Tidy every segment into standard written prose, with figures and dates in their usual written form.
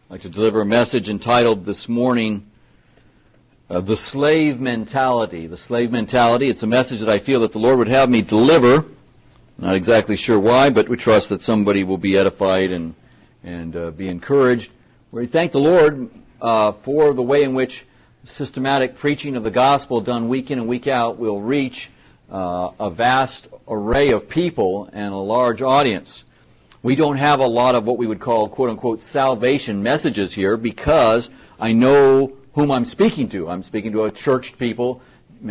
I'd like to deliver a message entitled this morning, The Slave Mentality. The Slave Mentality. It's a message that I feel that the Lord would have me deliver. Not exactly sure why, but we trust that somebody will be edified and be encouraged. We thank the Lord for the way in which systematic preaching of the gospel done week in and week out will reach a vast array of people and a large audience. We don't have a lot of what we would call, quote-unquote, salvation messages here because I know whom I'm speaking to. I'm speaking to a churched people.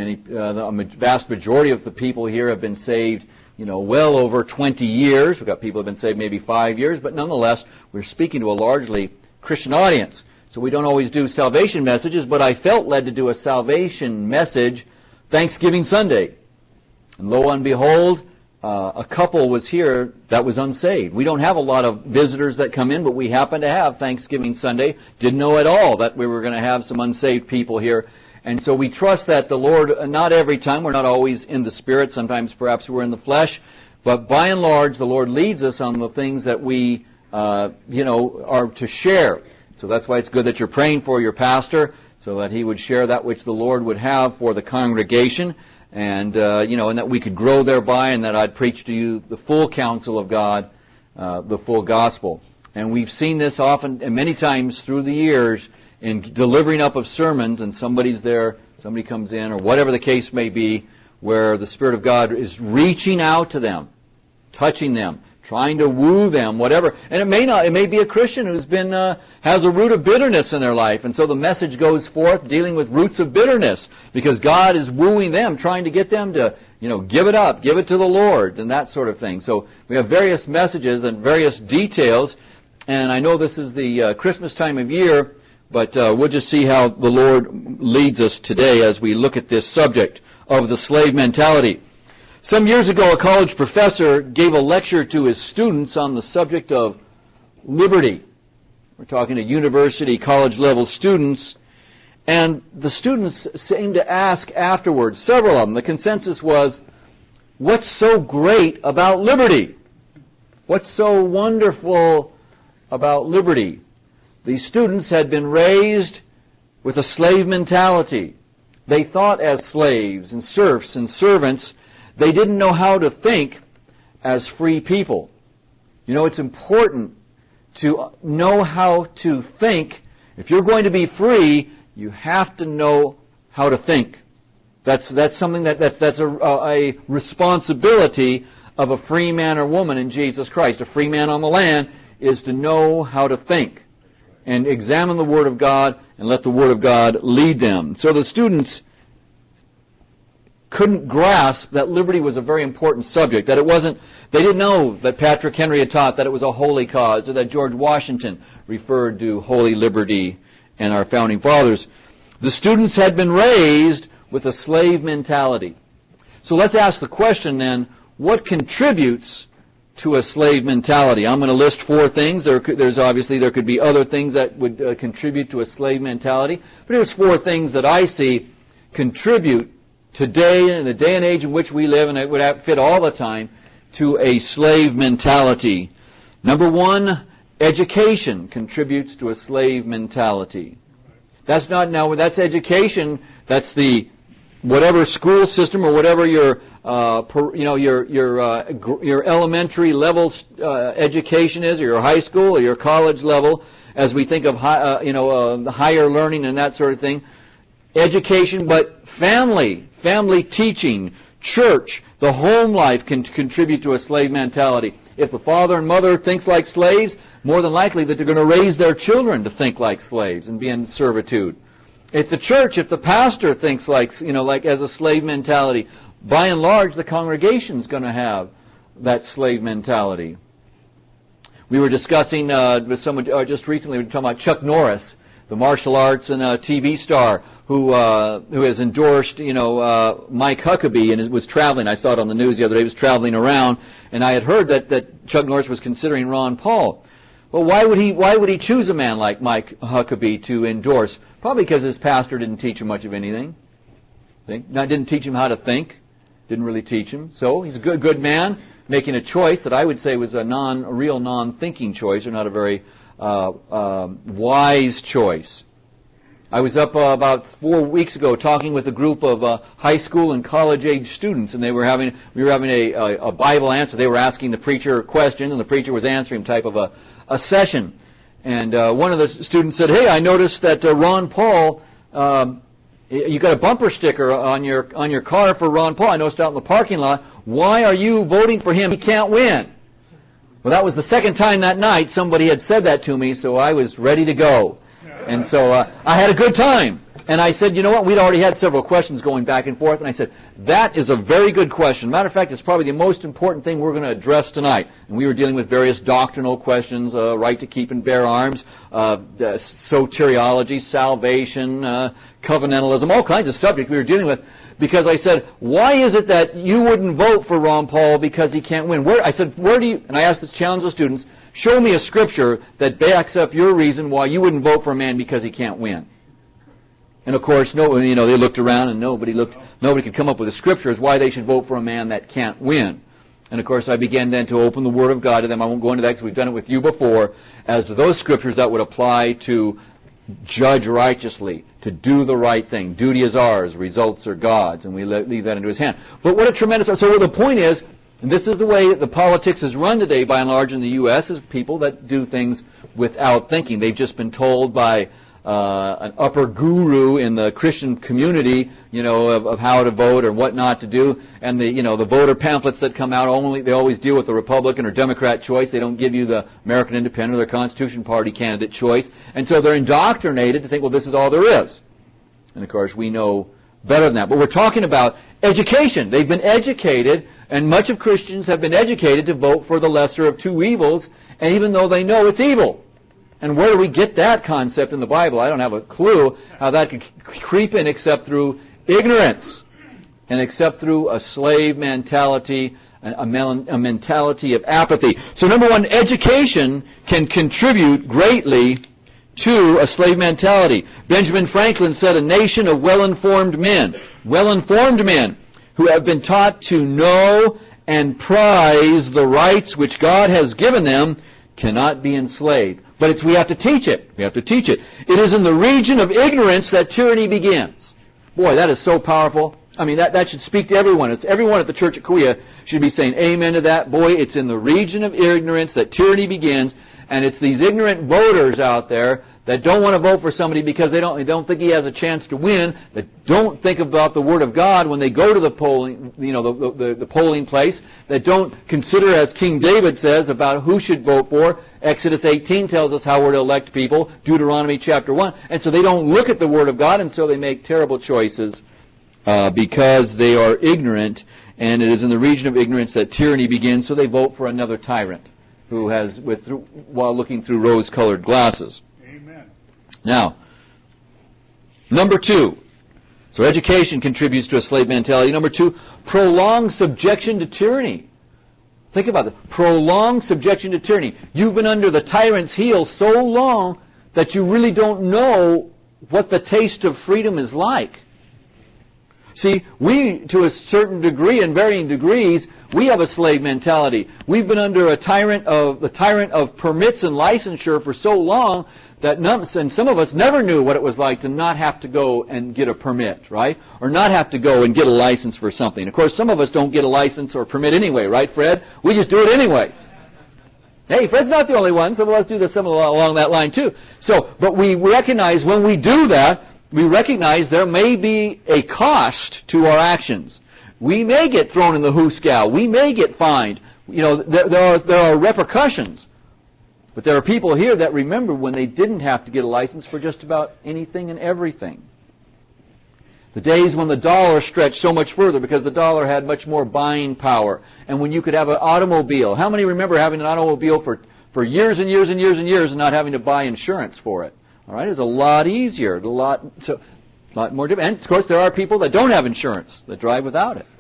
The vast majority of the people here have been saved, well over 20 years. We've got people who have been saved maybe 5 years, but nonetheless, we're speaking to a largely Christian audience. So we don't always do salvation messages, but I felt led to do a salvation message Thanksgiving Sunday. And lo and behold, a couple was here that was unsaved. We don't have a lot of visitors that come in, but we happen to have Thanksgiving Sunday. Didn't know at all that we were going to have some unsaved people here. And so we trust that the Lord, not every time, we're not always in the Spirit, sometimes perhaps we're in the flesh, but by and large the Lord leads us on the things that we, are to share. So that's why it's good that you're praying for your pastor, so that he would share that which the Lord would have for the congregation. And, and that we could grow thereby, and that I'd preach to you the full counsel of God, the full gospel. And we've seen this often and many times through the years in delivering up of sermons, and somebody's there, somebody comes in, or whatever the case may be, where the Spirit of God is reaching out to them, touching them, trying to woo them, whatever. And it may be a Christian who's been, has a root of bitterness in their life, and so the message goes forth dealing with roots of bitterness, because God is wooing them, trying to get them to, give it up, give it to the Lord, and that sort of thing. So we have various messages and various details, and I know this is the Christmas time of year, but we'll just see how the Lord leads us today as we look at this subject of the slave mentality. Some years ago, a college professor gave a lecture to his students on the subject of liberty. We're talking to university, college-level students, and the students seemed to ask afterwards, several of them, the consensus was, what's so great about liberty? What's so wonderful about liberty? These students had been raised with a slave mentality. They thought as slaves and serfs and servants. They didn't know how to think as free people. It's important to know how to think. If you're going to be free, you have to know how to think. That's something that's a responsibility of a free man or woman in Jesus Christ. A free man on the land is to know how to think and examine the Word of God and let the Word of God lead them. So the students couldn't grasp that liberty was a very important subject, that it wasn't, they didn't know that Patrick Henry had taught that it was a holy cause, or that George Washington referred to holy liberty and our founding fathers. The students had been raised with a slave mentality. So let's ask the question then, what contributes to a slave mentality? I'm going to list 4 things. There could be other things that would contribute to a slave mentality, but here's 4 things that I see contribute today, in the day and age in which we live, and it would fit all the time, to a slave mentality. Number 1, education contributes to a slave mentality. That's education. That's the whatever school system or whatever your elementary level education is, or your high school or your college level, as we think of higher learning and that sort of thing. Education, but family teaching, church, the home life can contribute to a slave mentality. If the father and mother thinks like slaves, more than likely that they're going to raise their children to think like slaves and be in servitude. If the church, if the pastor thinks like as a slave mentality, by and large the congregation's going to have that slave mentality. We were discussing with someone just recently, we were talking about Chuck Norris, the martial arts and TV star who has endorsed Mike Huckabee and was traveling. I saw it on the news the other day. He was traveling around, and I had heard that Chuck Norris was considering Ron Paul. Well, why would he choose a man like Mike Huckabee to endorse? Probably because his pastor didn't teach him much of anything. Didn't teach him how to think. Didn't really teach him. So he's a good man making a choice that I would say was a real non-thinking choice, or not a very wise choice. I was up about 4 weeks ago talking with a group of high school and college age students, and we were having a Bible answer. They were asking the preacher questions, and the preacher was answering type of a session. And one of the students said, "Hey, I noticed that Ron Paul, you got a bumper sticker on your car for Ron Paul. I noticed out in the parking lot. Why are you voting for him? He can't win." Well, that was the second time that night somebody had said that to me, so I was ready to go. And so I had a good time. And I said, you know what, we'd already had several questions going back and forth, and I said, that is a very good question. Matter of fact, it's probably the most important thing we're going to address tonight. And we were dealing with various doctrinal questions, right to keep and bear arms, soteriology, salvation, covenantalism, all kinds of subjects we were dealing with. Because I said, why is it that you wouldn't vote for Ron Paul because he can't win? I said, where do you, and I asked this challenge the students, show me a scripture that backs up your reason why you wouldn't vote for a man because he can't win. And of course, they looked around and nobody could come up with a scripture as why they should vote for a man that can't win. And of course, I began then to open the Word of God to them. I won't go into that because we've done it with you before, as to those scriptures that would apply to judge righteously, to do the right thing. Duty is ours, results are God's, and we leave that into His hand. But what a tremendous... So the point is, and this is the way the politics is run today, by and large, in the U.S., is people that do things without thinking. They've just been told by an upper guru in the Christian community, of how to vote or what not to do. And the voter pamphlets that come out, they always deal with the Republican or Democrat choice. They don't give you the American Independent or the Constitution Party candidate choice. And so they're indoctrinated to think, well, this is all there is. And of course, we know better than that. But we're talking about education. They've been educated, and much of Christians have been educated to vote for the lesser of two evils, and even though they know it's evil. And where do we get that concept in the Bible? I don't have a clue how that could creep in except through ignorance and except through a slave mentality, a mentality of apathy. So number one, education can contribute greatly to a slave mentality. Benjamin Franklin said, a nation of well-informed men who have been taught to know and prize the rights which God has given them cannot be enslaved. But we have to teach it. We have to teach it. It is in the region of ignorance that tyranny begins. Boy, that is so powerful. I mean, that should speak to everyone. Everyone at the church at Kauai should be saying amen to that. Boy, it's in the region of ignorance that tyranny begins, and it's these ignorant voters out there that don't want to vote for somebody because they don't think he has a chance to win, that don't think about the Word of God when they go to the polling, the polling place, that don't consider, as King David says, about who should vote for. Exodus 18 tells us how we're to elect people, Deuteronomy chapter 1, and so they don't look at the Word of God, and so they make terrible choices because they are ignorant, and it is in the region of ignorance that tyranny begins, so they vote for another tyrant who has, while looking through rose-colored glasses. Now, number two, so education contributes to a slave mentality. Number two, prolonged subjection to tyranny. Think about it. Prolonged subjection to tyranny. You've been under the tyrant's heel so long that you really don't know what the taste of freedom is like. See, we, to a certain degree, in varying degrees, we have a slave mentality. We've been under the tyrant of permits and licensure for so long and some of us never knew what it was like to not have to go and get a permit, right? Or not have to go and get a license for something. Of course, some of us don't get a license or permit anyway, right, Fred? We just do it anyway. Hey, Fred's not the only one. Some of us do this along that line too. So, but we recognize when we do that, we recognize there may be a cost to our actions. We may get thrown in the hoosegow. We may get fined. There are repercussions. But there are people here that remember when they didn't have to get a license for just about anything and everything. The days when the dollar stretched so much further because the dollar had much more buying power. And when you could have an automobile. How many remember having an automobile for years and years and years and years and not having to buy insurance for it? All right, it's a lot easier, a lot more different. And of course there are people that don't have insurance that drive without it.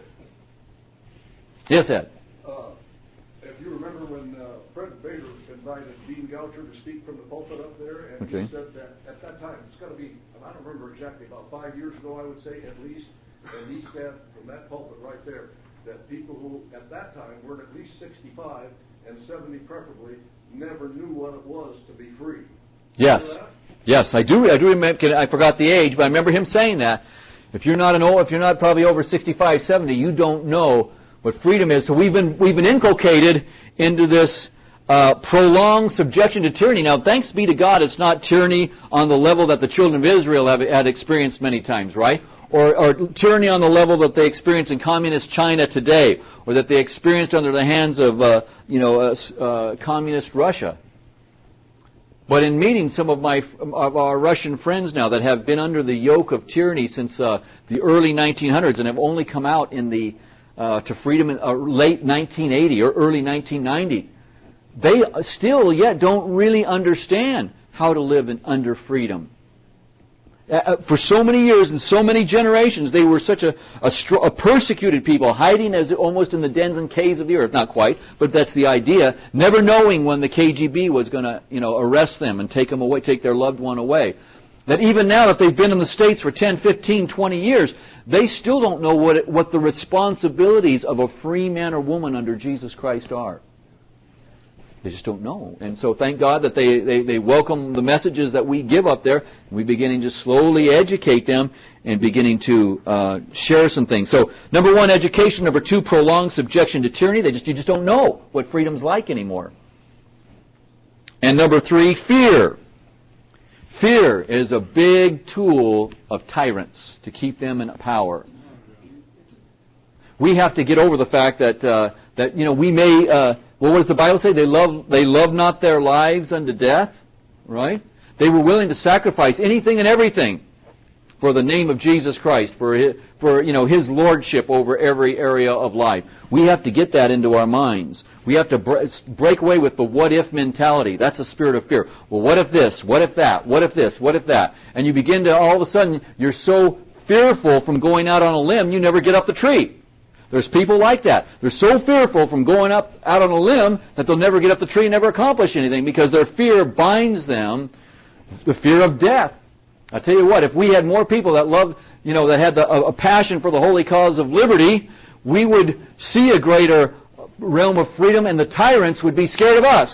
Yes, Ed? If you remember when Fred Bader invited Dean Goucher to speak from the pulpit up there, and okay. He said that at that time, it's got to be, I don't remember exactly, about 5 years ago, I would say, at least, and he said from that pulpit right there that people who at that time were at least 65 and 70 preferably never knew what it was to be free. Yes. Remember that? Yes, I do remember. I forgot the age, but I remember him saying that. If you're not probably over 65, 70, you don't know what freedom is. So we've been inculcated into this prolonged subjection to tyranny. Now, thanks be to God, it's not tyranny on the level that the children of Israel had experienced many times, right? Or tyranny on the level that they experience in communist China today, or that they experienced under the hands of communist Russia. But in meeting some of our Russian friends now that have been under the yoke of tyranny since the early 1900s and have only come out to freedom in late 1980 or early 1990, they still yet don't really understand how to live under freedom. For so many years and so many generations, they were such a persecuted people, hiding as almost in the dens and caves of the earth. Not quite, but that's the idea. Never knowing when the KGB was going to, arrest them and take them away, take their loved one away. That even now that they've been in the States for 10, 15, 20 years, they still don't know what the responsibilities of a free man or woman under Jesus Christ are. They just don't know. And so thank God that they welcome the messages that we give up there. We're beginning to slowly educate them and beginning to share some things. So, number one, education. Number two, prolonged subjection to tyranny. You just don't know what freedom's like anymore. And number three, fear. Fear is a big tool of tyrants to keep them in power. We have to get over the fact that we may. Well, what does the Bible say? They love not their lives unto death, right? They were willing to sacrifice anything and everything for the name of Jesus Christ, for His lordship over every area of life. We have to get that into our minds. We have to break away with the what-if mentality. That's a spirit of fear. Well, what if this? What if that? What if this? What if that? And you begin to, all of a sudden, you're so fearful from going out on a limb, you never get up the tree. There's people like that. They're so fearful from going out on a limb that they'll never get up the tree and never accomplish anything because their fear binds them, the fear of death. I tell you what, if we had more people that loved, that had a passion for the holy cause of liberty, we would see a greater realm of freedom, and the tyrants would be scared of us.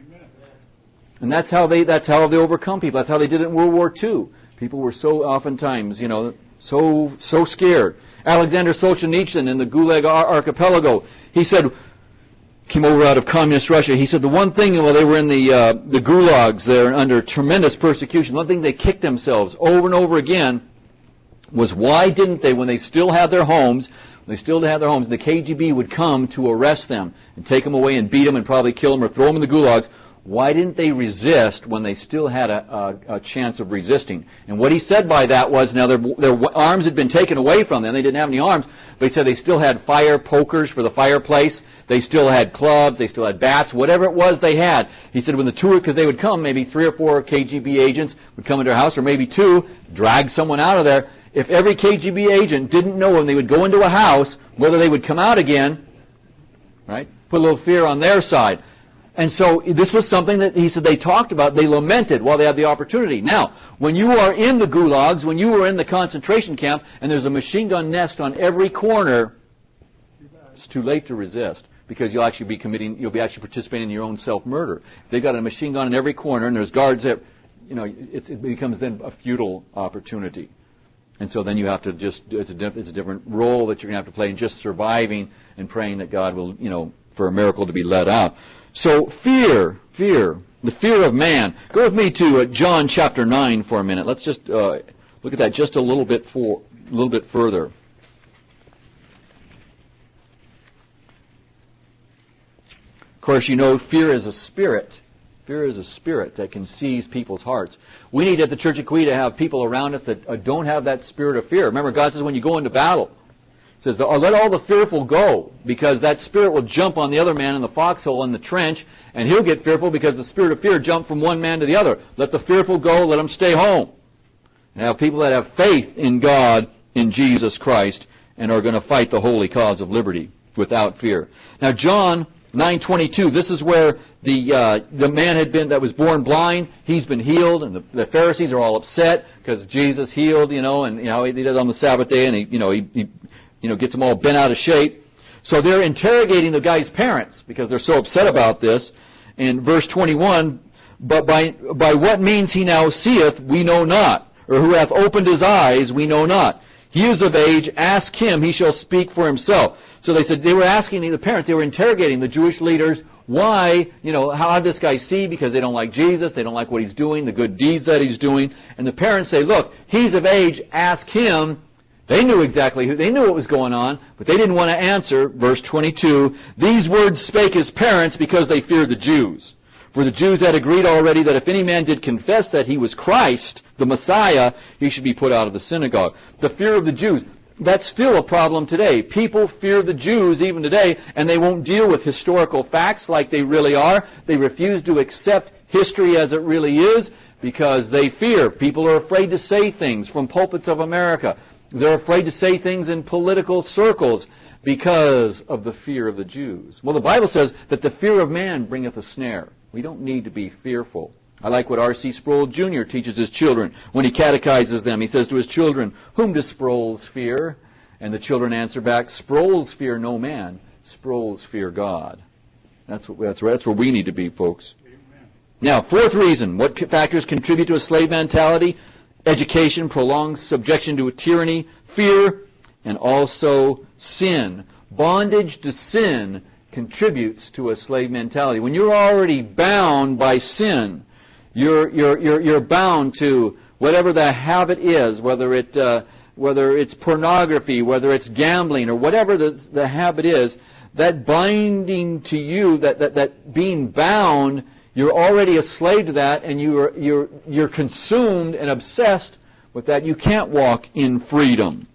And that's how they overcome people. That's how they did it in World War II. People were so oftentimes, so scared. Alexander Solzhenitsyn in the Gulag Archipelago, he said, came over out of communist Russia, he said the one thing while they were in the gulags there under tremendous persecution, one thing they kicked themselves over and over again was why didn't they, when they still had their homes, the KGB would come to arrest them and take them away and beat them and probably kill them or throw them in the gulags. Why didn't they resist when they still had a chance of resisting? And what he said by that was, now their arms had been taken away from them. They didn't have any arms, but he said they still had fire pokers for the fireplace. They still had clubs. They still had bats. Whatever it was they had. He said when the tour, because they would come, maybe 3 or 4 KGB agents would come into their house, or maybe 2, drag someone out of there. If every KGB agent didn't know when they would go into a house whether they would come out again, right? Put a little fear on their side. And so this was something that he said they talked about, they lamented while they had the opportunity. Now, when you are in the gulags, when you are in the concentration camp, and there's a machine gun nest on every corner, it's too late to resist, because you'll be actually participating in your own self-murder. If they've got a machine gun in every corner, and there's guards there, it becomes then a futile opportunity. And so then you have to it's a different role that you're going to have to play in just surviving and praying that God will, for a miracle to be let out. So fear, the fear of man. Go with me to John chapter 9 for a minute. Let's just look at that just a little bit further. Of course, fear is a spirit. Fear is a spirit that can seize people's hearts. We need at the Church of Kauai to have people around us that don't have that spirit of fear. Remember, God says when you go into battle, He says, let all the fearful go, because that spirit will jump on the other man in the foxhole in the trench, and he'll get fearful because the spirit of fear jumped from one man to the other. Let the fearful go, let them stay home. And have people that have faith in God, in Jesus Christ, and are going to fight the holy cause of liberty without fear. Now, John 9:22, this is where the man that was born blind, he's been healed, and the Pharisees are all upset because Jesus healed, and he does on the Sabbath day, and he gets them all bent out of shape. So they're interrogating the guy's parents because they're so upset about this. in verse 21, but by what means he now seeth, we know not, or who hath opened his eyes, we know not. He is of age, ask him, he shall speak for himself. So they said, they were asking the parents, they were interrogating the Jewish leaders, why, how did this guy see? Because they don't like Jesus, they don't like what he's doing, the good deeds that he's doing. And the parents say, look, he's of age, ask him. They knew exactly they knew what was going on, but they didn't want to answer. Verse 22, these words spake his parents because they feared the Jews. For the Jews had agreed already that if any man did confess that he was Christ, the Messiah, he should be put out of the synagogue. The fear of the Jews. That's still a problem today. People fear the Jews even today, and they won't deal with historical facts like they really are. They refuse to accept history as it really is because they fear. People are afraid to say things from pulpits of America. They're afraid to say things in political circles because of the fear of the Jews. Well, the Bible says that the fear of man bringeth a snare. We don't need to be fearful. I like what R.C. Sproul Jr. teaches his children when he catechizes them. He says to his children, whom does Sproul's fear? And the children answer back, Sproul's fear no man, Sproul's fear God. That's where we need to be, folks. Amen. Now, fourth reason, what factors contribute to a slave mentality? Education, prolonged subjection to a tyranny, fear, and also sin. Bondage to sin contributes to a slave mentality. When you're already bound by sin, you're bound to whatever the habit is, whether it's pornography, whether it's gambling, or whatever the habit is. That binding to you, that being bound, you're already a slave to that, and you're consumed and obsessed with that. You can't walk in freedom.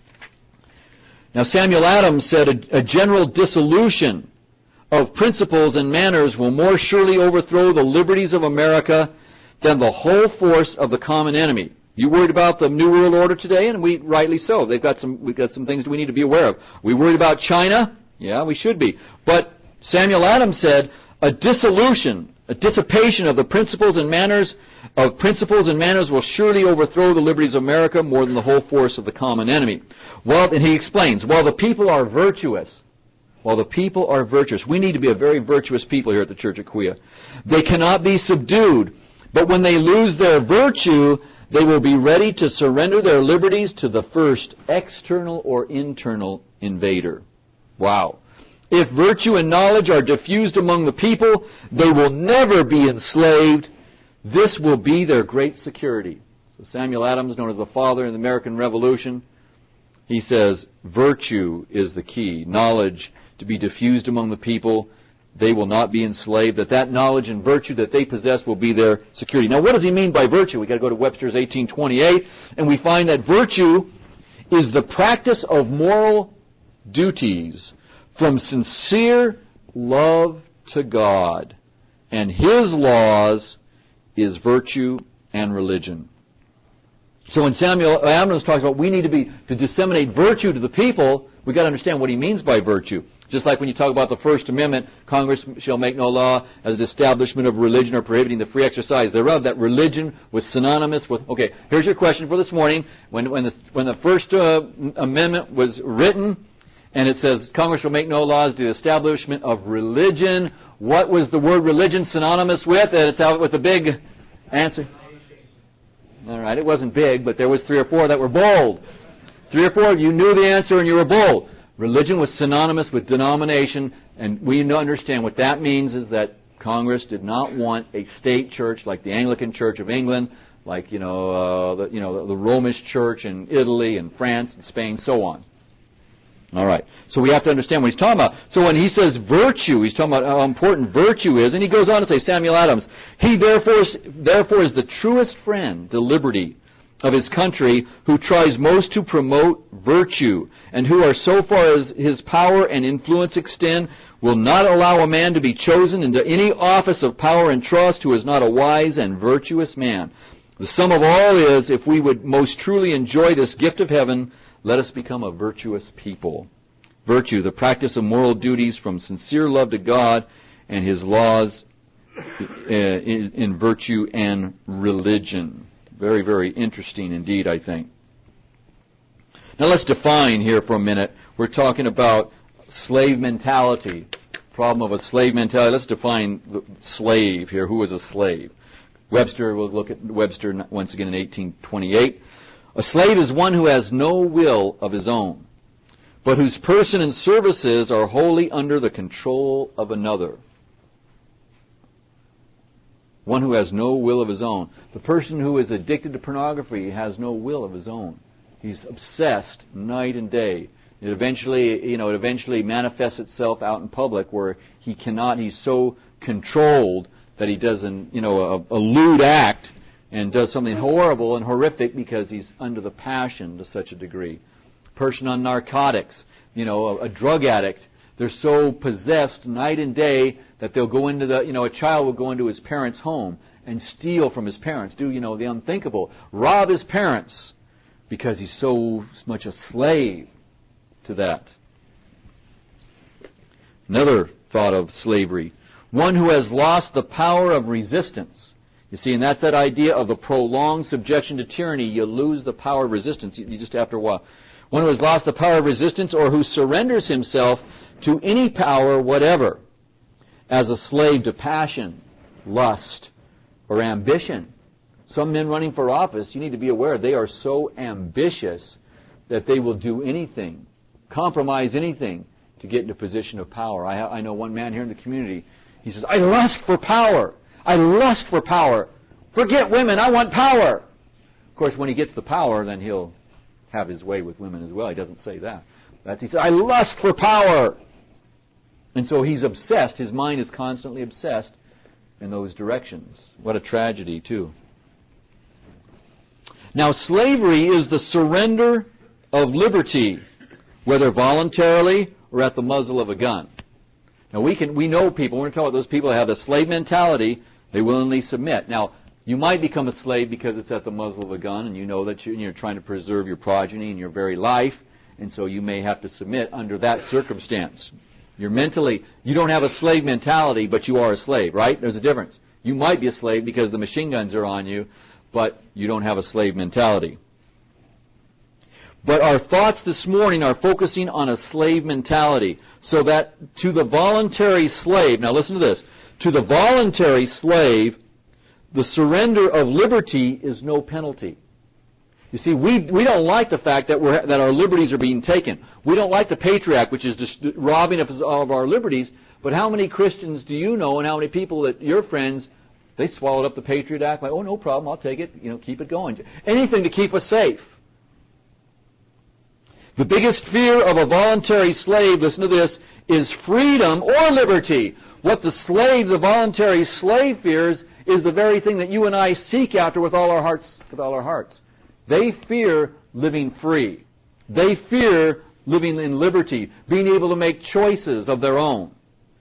Now, Samuel Adams said a general dissolution of principles and manners will more surely overthrow the liberties of America than the whole force of the common enemy. You worried about the New World Order today, and rightly so. We've got some things we need to be aware of. We worried about China? Yeah, we should be. But Samuel Adams said a dissolution, a dissipation of the principles and manners will surely overthrow the liberties of America more than the whole force of the common enemy. Well, and he explains, while the people are virtuous, we need to be a very virtuous people here at the Church of Aquia. They cannot be subdued, but when they lose their virtue, they will be ready to surrender their liberties to the first external or internal invader. Wow. If virtue and knowledge are diffused among the people, they will never be enslaved. This will be their great security. So Samuel Adams, known as the father in the American Revolution, he says virtue is the key. Knowledge to be diffused among the people. They will not be enslaved. That knowledge and virtue that they possess will be their security. Now, what does he mean by virtue? We've got to go to Webster's 1828, and we find that virtue is the practice of moral duties from sincere love to God, and His laws is virtue and religion. So when Samuel Adams talks about we need to disseminate virtue to the people, we've got to understand what he means by virtue. Just like when you talk about the First Amendment, Congress shall make no law as an establishment of religion or prohibiting the free exercise thereof. That religion was synonymous with. Okay, here's your question for this morning. When the First Amendment was written, and it says Congress shall make no laws to the establishment of religion, what was the word religion synonymous with? And it's out with the big answer. All right, it wasn't big, but there was 3 or 4 that were bold. 3 or 4 of you knew the answer and you were bold. Religion was synonymous with denomination, and we understand what that means is that Congress did not want a state church like the Anglican Church of England, like the Romish Church in Italy and France and Spain, so on. All right, so we have to understand what he's talking about. So when he says virtue, he's talking about how important virtue is, and he goes on to say, Samuel Adams, he therefore is the truest friend to liberty of his country, who tries most to promote virtue, and who are, so far as his power and influence extend, will not allow a man to be chosen into any office of power and trust who is not a wise and virtuous man. The sum of all is, if we would most truly enjoy this gift of heaven, let us become a virtuous people. Virtue, the practice of moral duties from sincere love to God and His laws in virtue and religion. Very, very interesting indeed, I think. Now let's define here for a minute. We're talking about slave mentality. problem of a slave mentality. Let's define the slave here. Who is a slave? Webster, we'll look at Webster once again in 1828. A slave is one who has no will of his own, but whose person and services are wholly under the control of another. One who has no will of his own. The person who is addicted to pornography has no will of his own. He's obsessed night and day. It eventually manifests itself out in public where he's so controlled that he does a lewd act and does something horrible and horrific because he's under the passion to such a degree. Person on narcotics, a drug addict, they're so possessed night and day that they'll go into a child will go into his parents' home and steal from his parents, do the unthinkable, rob his parents because he's so much a slave to that. Another thought of slavery. One who has lost the power of resistance. You see, and that's that idea of the prolonged subjection to tyranny. You lose the power of resistance you just after a while. One who has lost the power of resistance or who surrenders himself to any power whatever as a slave to passion, lust, or ambition. Some men running for office, you need to be aware, they are so ambitious that they will do anything, compromise anything to get into a position of power. I know one man here in the community, he says, I lust for power. I lust for power. Forget women, I want power. Of course, when he gets the power, then he'll have his way with women as well. He doesn't say that. He says, I lust for power. And so he's obsessed. His mind is constantly obsessed in those directions. What a tragedy, too. Now, slavery is the surrender of liberty, whether voluntarily or at the muzzle of a gun. Now, we know people, we're going to talk about those people that have the slave mentality, they willingly submit. Now, you might become a slave because it's at the muzzle of a gun, and you know that you're trying to preserve your progeny and your very life, and so you may have to submit under that circumstance. You don't have a slave mentality, but you are a slave, right? There's a difference. You might be a slave because the machine guns are on you, but you don't have a slave mentality. But our thoughts this morning are focusing on a slave mentality, so that to the voluntary slave, now listen to this, to the voluntary slave, the surrender of liberty is no penalty. You see, we don't like the fact that our liberties are being taken. We don't like the Patriot Act, which is just robbing us of our liberties. But how many Christians do you know, and how many people that your friends, they swallowed up the Patriot Act, like, oh, no problem, I'll take it, keep it going. Anything to keep us safe. The biggest fear of a voluntary slave, listen to this, is freedom or liberty. What the voluntary slave fears is the very thing that you and I seek after with all our hearts. They fear living free. They fear living in liberty, being able to make choices of their own.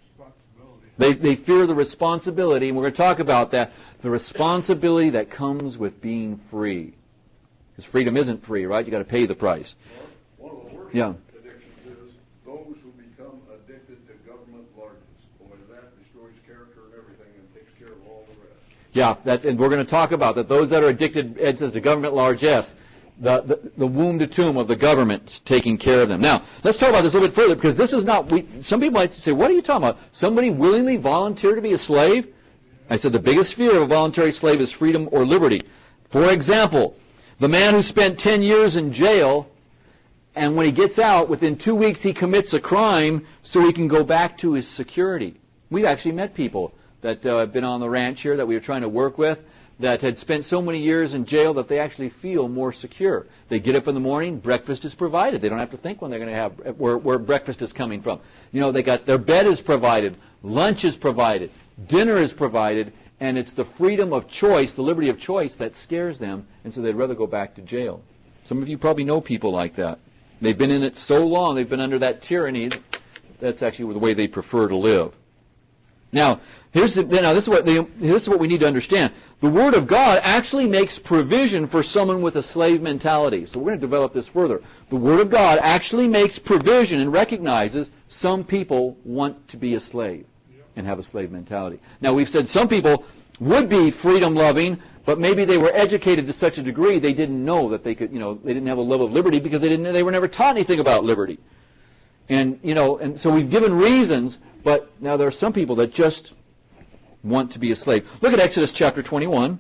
They fear the responsibility, and we're going to talk about that, the responsibility that comes with being free. Because freedom isn't free, right? You've got to pay the price. One of the worst addictions is those who become addicted to government largesse. Boy, that destroys character and everything and takes care of all the rest. Yeah, and we're going to talk about that. Those that are addicted, Ed says, to government largesse, the womb to tomb of the government taking care of them. Now, let's talk about this a little bit further, because this is not, some people might say, what are you talking about? Somebody willingly volunteer to be a slave? I said the biggest fear of a voluntary slave is freedom or liberty. For example, the man who spent 10 years in jail, and when he gets out, within 2 weeks he commits a crime so he can go back to his security. We've actually met people that have been on the ranch here that we were trying to work with that had spent so many years in jail that they actually feel more secure. They get up in the morning, breakfast is provided. They don't have to think when they're going to have where breakfast is coming from. They got their bed is provided, lunch is provided, dinner is provided, and it's the freedom of choice, the liberty of choice that scares them, and so they'd rather go back to jail. Some of you probably know people like that. They've been in it so long, they've been under that tyranny, that's actually the way they prefer to live. Now, this is what we need to understand. The Word of God actually makes provision for someone with a slave mentality. So we're going to develop this further. The Word of God actually makes provision and recognizes some people want to be a slave and have a slave mentality. Now, we've said some people would be freedom-loving, but maybe they were educated to such a degree they didn't know that they could, they didn't have a love of liberty because they were never taught anything about liberty. And so we've given reasons But now there are some people that just want to be a slave. Look at Exodus chapter 21.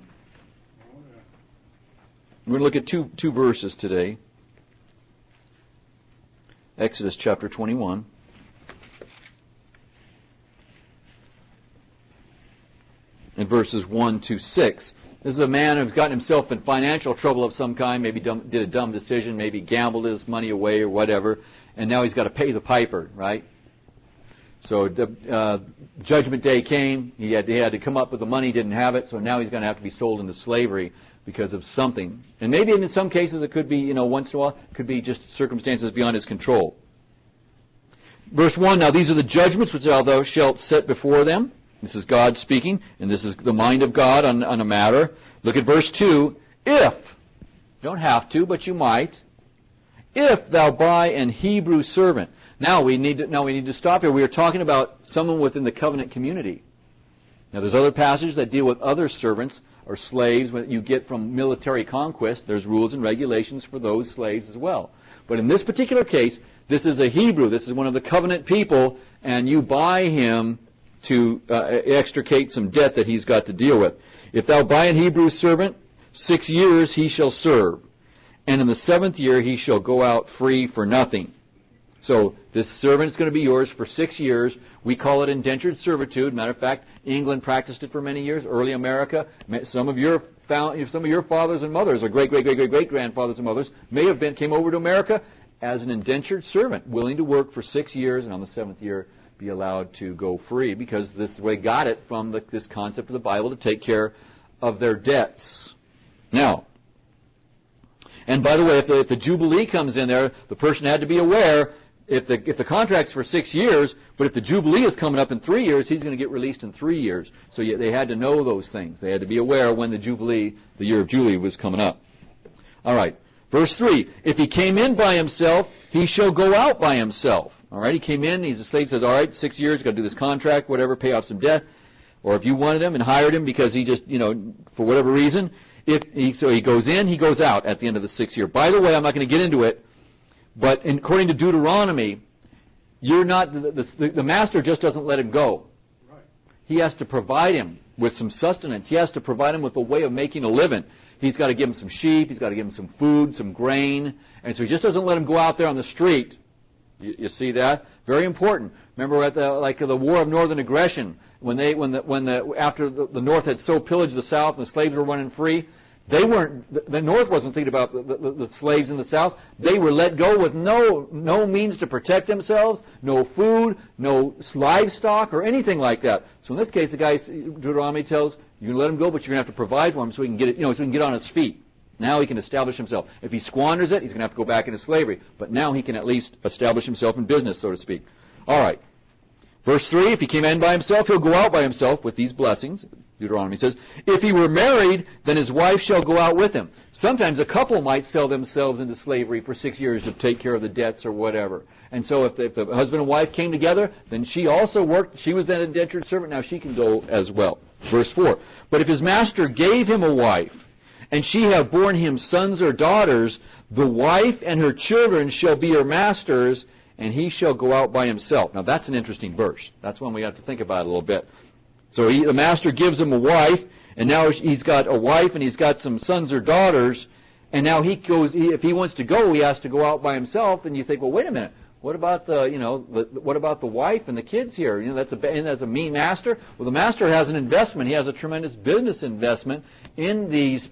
We're going to look at two verses today. Exodus chapter 21. In verses 1 to 6. This is a man who's gotten himself in financial trouble of some kind, maybe did a dumb decision, maybe gambled his money away or whatever, and now he's got to pay the piper, right? So Judgment Day came, he had to come up with the money, didn't have it, so now he's going to have to be sold into slavery because of something. And maybe in some cases it could be, once in a while, it could be just circumstances beyond his control. Verse 1, now these are the judgments which thou shalt set before them. This is God speaking, and this is the mind of God on a matter. Look at verse 2. If, don't have to, but you might, if thou buy an Hebrew servant. Now we need to stop here. We are talking about someone within the covenant community. Now there's other passages that deal with other servants or slaves that you get from military conquest. There's rules and regulations for those slaves as well. But in this particular case, this is a Hebrew. This is one of the covenant people, and you buy him to extricate some debt that he's got to deal with. If thou buy an Hebrew servant, 6 years he shall serve, and in the 7th year he shall go out free for nothing. So this servant is going to be yours for 6 years. We call it indentured servitude. Matter of fact, England practiced it for many years. Early America, some of your fathers and mothers, or great grandfathers and mothers, came over to America as an indentured servant, willing to work for 6 years, and on the 7th year be allowed to go free, because this way got it from this concept of the Bible to take care of their debts. Now, and by the way, if the Jubilee comes in there, the person had to be aware, if the contract's for 6 years, but if the Jubilee is coming up in 3 years, he's going to get released in 3 years. So they had to know those things. They had to be aware when the year of Jubilee was coming up. All right. Verse 3, if he came in by himself, he shall go out by himself. All right, he came in, he's a slave, says, all right, 6 years, got to do this contract, whatever, pay off some debt. Or if you wanted him and hired him because he just, for whatever reason, so he goes in, he goes out at the end of the 6th year. By the way, I'm not going to get into it, but according to Deuteronomy, the master just doesn't let him go. Right. He has to provide him with some sustenance. He has to provide him with a way of making a living. He's got to give him some sheep, he's got to give him some food, some grain, and so he just doesn't let him go out there on the street. You see that? Very important. Remember at the War of Northern Aggression, after the North had so pillaged the South and the slaves were running free, the North wasn't thinking about the slaves in the South. They were let go with no means to protect themselves, no food, no livestock or anything like that. So in this case, the guy, Deuteronomy tells, you can let him go, but you're going to have to provide for him so he can so he can get on his feet. Now he can establish himself. If he squanders it, he's going to have to go back into slavery. But now he can at least establish himself in business, so to speak. All right. Verse 3, if he came in by himself, he'll go out by himself with these blessings. Deuteronomy says, if he were married, then his wife shall go out with him. Sometimes a couple might sell themselves into slavery for 6 years to take care of the debts or whatever. And so if the husband and wife came together, then she also worked. She was then an indentured servant. Now she can go as well. Verse 4, but if his master gave him a wife, and she have borne him sons or daughters, the wife and her children shall be her master's, and he shall go out by himself. Now that's an interesting verse. That's one we have to think about a little bit. So the master gives him a wife, and now he's got a wife and he's got some sons or daughters, and now if he wants to go, he has to go out by himself, and you think, well, wait a minute. What about what about the wife and the kids here? That's a mean master. Well, the master has an investment. He has a tremendous business investment in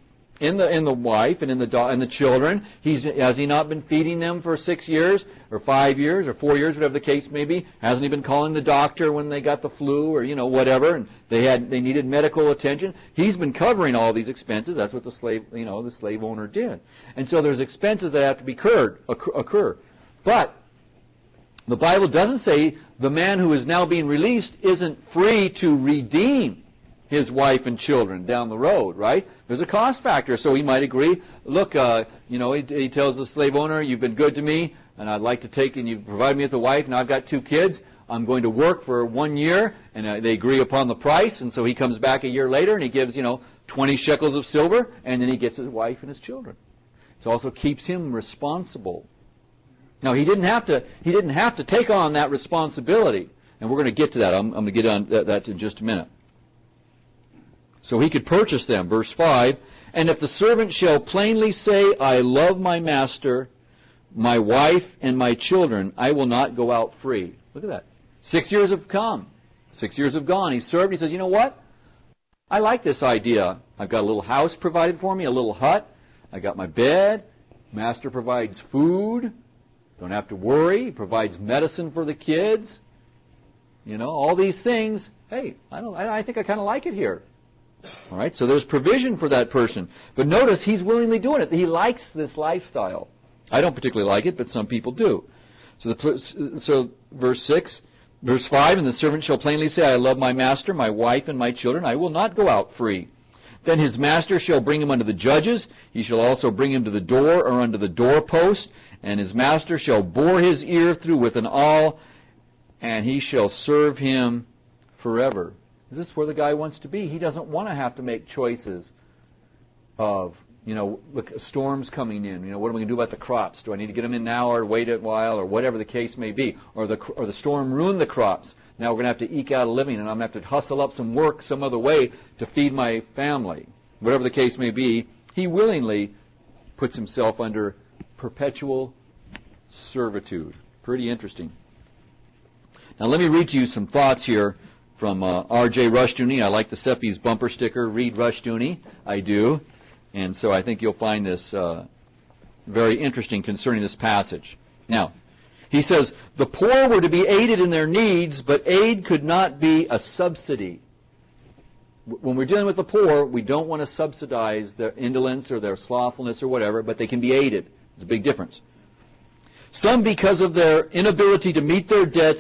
the wife and in the children. Has he not been feeding them for 6 years or 5 years or 4 years, whatever the case may be? Hasn't he been calling the doctor when they got the flu or whatever, and they needed medical attention? He's been covering all these expenses. That's what the slave owner did. And so there's expenses that have to be occur. But the Bible doesn't say the man who is now being released isn't free to redeem his wife and children down the road, right? There's a cost factor, so he might agree. Look, he tells the slave owner, you've been good to me, and I'd like to take, and you've provided me with a wife, and I've got 2 kids. I'm going to work for 1 year, and they agree upon the price, and so he comes back a year later, and he gives, 20 shekels of silver, and then he gets his wife and his children. It also keeps him responsible. Now, he didn't have to take on that responsibility, And we're going to get to that. I'm going to get on that in just a minute. So he could purchase them. Verse 5, and if the servant shall plainly say, I love my master, my wife, and my children, I will not go out free. Look at that. 6 years have come. 6 years have gone. He served. He says, you know what? I like this idea. I've got a little house provided for me, a little hut. I got my bed. Master provides food. Don't have to worry. He provides medicine for the kids. You know, all these things. Hey, I think I kind of like it here. All right, so there's provision for that person. But notice he's willingly doing it. He likes this lifestyle. I don't particularly like it, but some people do. So verse 6, verse 5, and the servant shall plainly say, I love my master, my wife, and my children. I will not go out free. Then his master shall bring him unto the judges. He shall also bring him to the door or unto the doorpost. And his master shall bore his ear through with an awl, and he shall serve him forever. This is where the guy wants to be. He doesn't want to have to make choices of, look, storms coming in. What am I going to do about the crops? Do I need to get them in now or wait a while or whatever the case may be? Or the storm ruined the crops. Now we're going to have to eke out a living, and I'm going to have to hustle up some work some other way to feed my family. Whatever the case may be, he willingly puts himself under perpetual servitude. Pretty interesting. Now let me read to you some thoughts here from R.J. Rushdoony. I like the Seppi's bumper sticker, read Rushdoony. I do. And so I think you'll find this very interesting concerning this passage. Now, he says, the poor were to be aided in their needs, but aid could not be a subsidy. When we're dealing with the poor, we don't want to subsidize their indolence or their slothfulness or whatever, but they can be aided. There's a big difference. Some, because of their inability to meet their debts,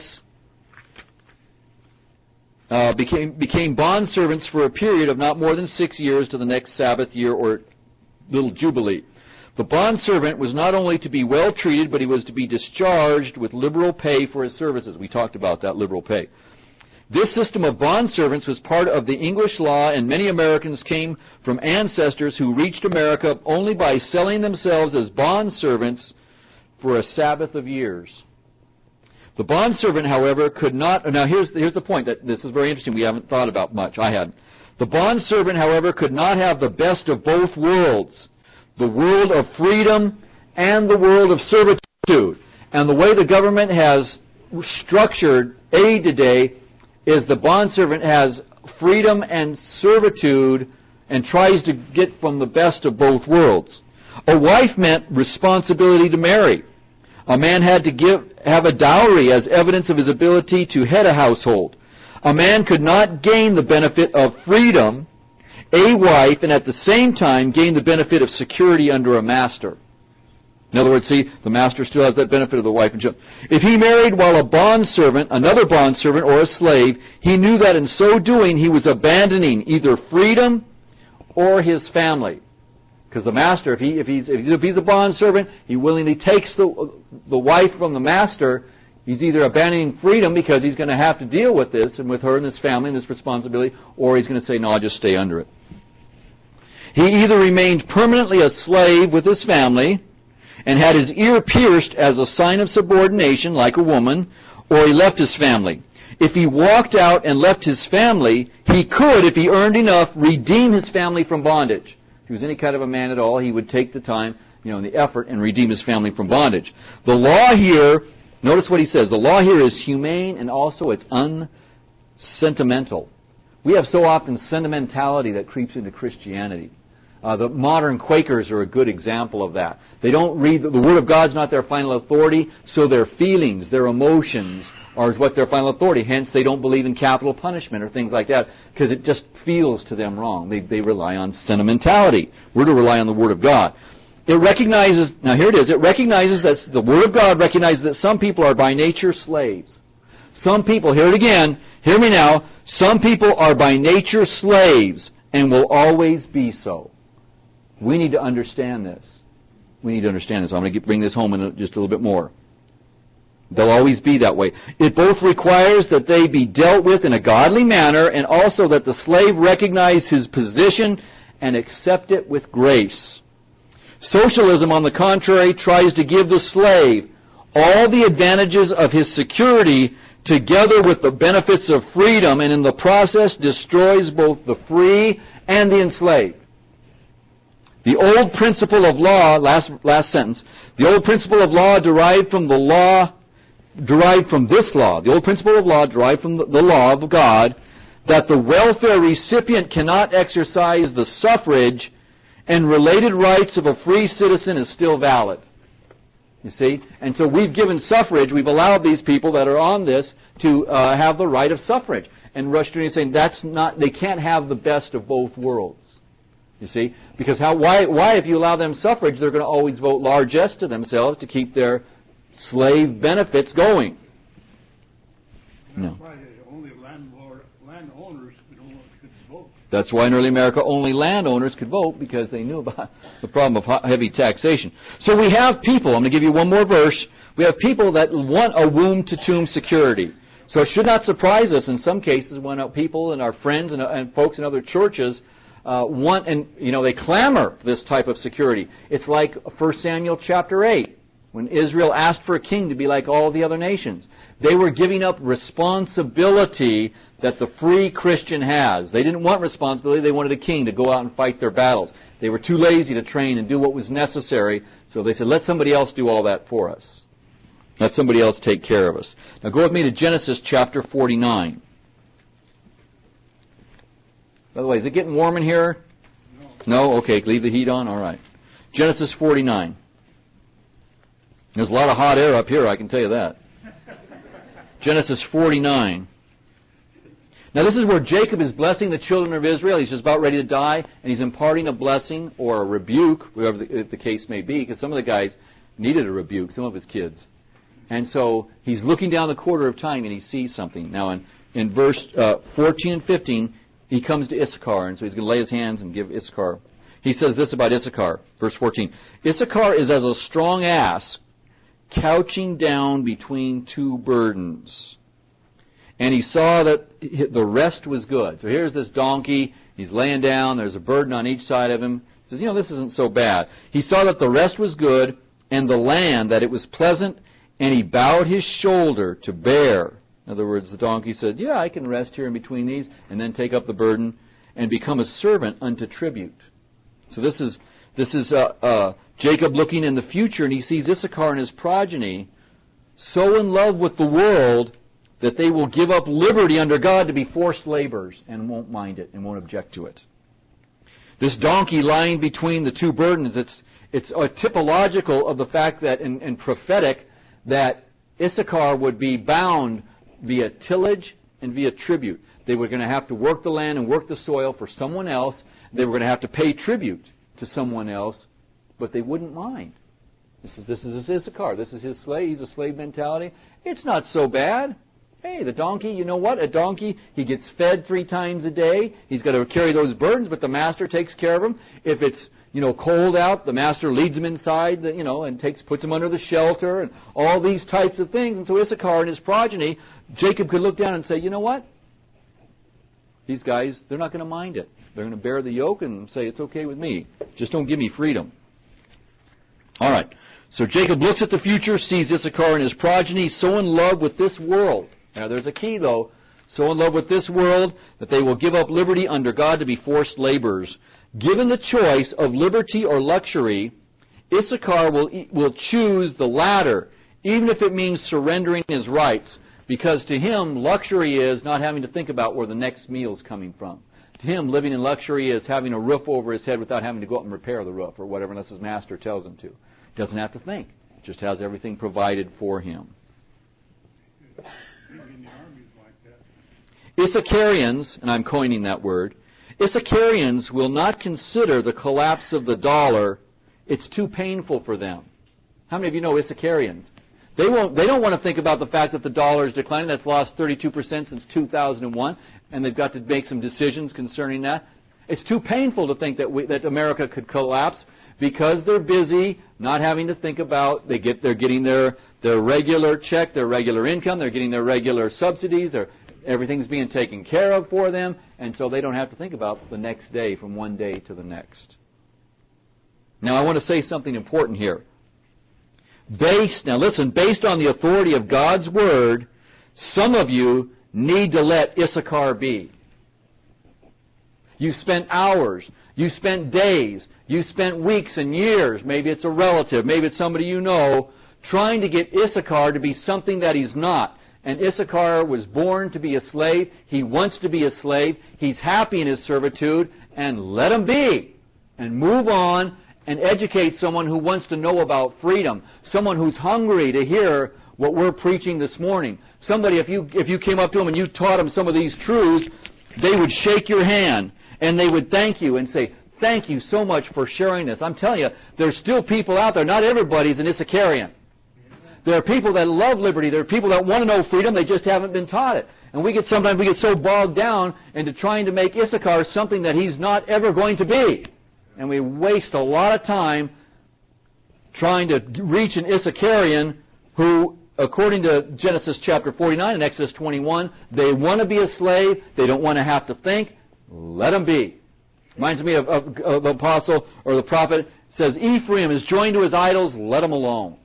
became bondservants for a period of not more than 6 years to the next Sabbath year or little jubilee. The bondservant was not only to be well treated, but he was to be discharged with liberal pay for his services. We talked about that, liberal pay. This system of bondservants was part of the English law, and many Americans came from ancestors who reached America only by selling themselves as bondservants for a Sabbath of years. The bondservant, however, could not... Now, here's the point. That this is very interesting. We haven't thought about much. I hadn't. The bondservant, however, could not have the best of both worlds, the world of freedom and the world of servitude. And the way the government has structured aid today is the bondservant has freedom and servitude and tries to get from the best of both worlds. A wife meant responsibility to marry. A man had to have a dowry as evidence of his ability to head a household. A man could not gain the benefit of freedom, a wife, and at the same time gain the benefit of security under a master. In other words, see, the master still has that benefit of the wife and children. If he married while a bondservant, another bondservant, or a slave, he knew that in so doing he was abandoning either freedom or his family. Because the master, if he's a bondservant, he willingly takes the wife from the master. He's either abandoning freedom because he's going to have to deal with this and with her and this family and this responsibility, or he's going to say, no, I'll just stay under it. He either remained permanently a slave with his family and had his ear pierced as a sign of subordination, like a woman, or he left his family. If he walked out and left his family, he could, if he earned enough, redeem his family from bondage. If he was any kind of a man at all, he would take the time, and the effort and redeem his family from bondage. The law here, notice what he says, the law here is humane and also it's unsentimental. We have so often sentimentality that creeps into Christianity. The modern Quakers are a good example of that. They don't read, the Word of God's not their final authority, so their feelings, their emotions are what their final authority. Hence, they don't believe in capital punishment or things like that, because it just feels to them wrong. They rely on sentimentality. We're to rely on the Word of God. It recognizes, now here it is, it recognizes that the Word of God recognizes that some people are by nature slaves. Some people, hear it again, hear me now, some people are by nature slaves and will always be so. We need to understand this. We need to understand this. I'm going to bring this home in just a little bit more. They'll always be that way. It both requires that they be dealt with in a godly manner and also that the slave recognize his position and accept it with grace. Socialism, on the contrary, tries to give the slave all the advantages of his security together with the benefits of freedom, and in the process destroys both the free and the enslaved. The old principle of law, last sentence, the old principle of law derived from this law, the old principle of law derived from the law of God, that the welfare recipient cannot exercise the suffrage and related rights of a free citizen is still valid. You see? And so we've given suffrage, we've allowed these people that are on this to have the right of suffrage. And Rushdoony is saying they can't have the best of both worlds. You see? Because why if you allow them suffrage, they're going to always vote largesse to themselves to keep their slave benefits going. No. That's why in early America only landowners could vote, because they knew about the problem of heavy taxation. So we have people, I'm going to give you one more verse, we have people that want a womb-to-tomb security. So it should not surprise us in some cases when people and our friends and folks in other churches want, and they clamor for this type of security. It's like 1 Samuel chapter 8, when Israel asked for a king to be like all the other nations. They were giving up responsibility that the free Christian has. They didn't want responsibility, they wanted a king to go out and fight their battles. They were too lazy to train and do what was necessary, so they said, let somebody else do all that for us. Let somebody else take care of us. Now go with me to Genesis chapter 49. By the way, is it getting warm in here? No? Okay, leave the heat on? All right. Genesis 49. There's a lot of hot air up here, I can tell you that. Genesis 49. Now this is where Jacob is blessing the children of Israel. He's just about ready to die, and he's imparting a blessing or a rebuke, whatever the case may be, because some of the guys needed a rebuke, some of his kids. And so he's looking down the quarter of time and he sees something. Now in verse 14 and 15, he comes to Issachar, and so he's going to lay his hands and give Issachar. He says this about Issachar, verse 14. Issachar is as a strong ass couching down between two burdens. And he saw that the rest was good. So here's this donkey, he's laying down, there's a burden on each side of him. He says, this isn't so bad. He saw that the rest was good, and the land, that it was pleasant, and he bowed his shoulder to bear. In other words, the donkey said, yeah, I can rest here in between these, and then take up the burden, and become a servant unto tribute. So this is Jacob looking in the future, and he sees Issachar and his progeny so in love with the world that they will give up liberty under God to be forced laborers and won't mind it and won't object to it. This donkey lying between the two burdens, it's typological of the fact that, and prophetic, that Issachar would be bound via tillage and via tribute. They were going to have to work the land and work the soil for someone else. They were going to have to pay tribute to someone else, but they wouldn't mind. This is Issachar. This is his slave. He's a slave mentality. It's not so bad. Hey, the donkey, you know what? A donkey, he gets fed 3 times a day. He's got to carry those burdens, but the master takes care of him. If it's, cold out, the master leads him inside, and puts him under the shelter and all these types of things. And so Issachar and his progeny, Jacob could look down and say, you know what? These guys, they're not going to mind it. They're going to bear the yoke and say, it's okay with me. Just don't give me freedom. All right. So Jacob looks at the future, sees Issachar and his progeny so in love with this world. Now there's a key though. So in love with this world that they will give up liberty under God to be forced laborers. Given the choice of liberty or luxury, Issachar will choose the latter, even if it means surrendering his rights, because to him, luxury is not having to think about where the next meal is coming from. To him, living in luxury is having a roof over his head without having to go out and repair the roof or whatever, unless his master tells him to. He doesn't have to think. Just has everything provided for him. Issacharians, and I'm coining that word, Issacharians will not consider the collapse of the dollar. It's too painful for them. How many of you know Issacharians? They don't want to think about the fact that the dollar is declining. That's lost 32% since 2001, and they've got to make some decisions concerning that. It's too painful to think that America could collapse because they're busy, not having to think about. They're getting their regular check, their regular income. They're getting their regular subsidies. Everything's being taken care of for them, and so they don't have to think about the next day from one day to the next. Now I want to say something important here. Based on the authority of God's Word, Some of you need to let Issachar be. You spent hours, you spent days, you spent weeks and years, maybe it's a relative, maybe it's somebody you know, trying to get Issachar to be something that he's not. And Issachar was born to be a slave. He wants to be a slave. He's happy in his servitude. And let him be. And move on and educate someone who wants to know about freedom. Someone who's hungry to hear what we're preaching this morning. Somebody, if you came up to them and you taught them some of these truths, they would shake your hand and they would thank you and say, thank you so much for sharing this. I'm telling you, there's still people out there. Not everybody's an Issacharian. There are people that love liberty. There are people that want to know freedom. They just haven't been taught it. And sometimes we get so bogged down into trying to make Issachar something that he's not ever going to be. And we waste a lot of time trying to reach an Issacharian who, according to Genesis chapter 49 and Exodus 21, they want to be a slave. They don't want to have to think. Let them be. Reminds me of the apostle or the prophet. Says, Ephraim is joined to his idols. Let him alone.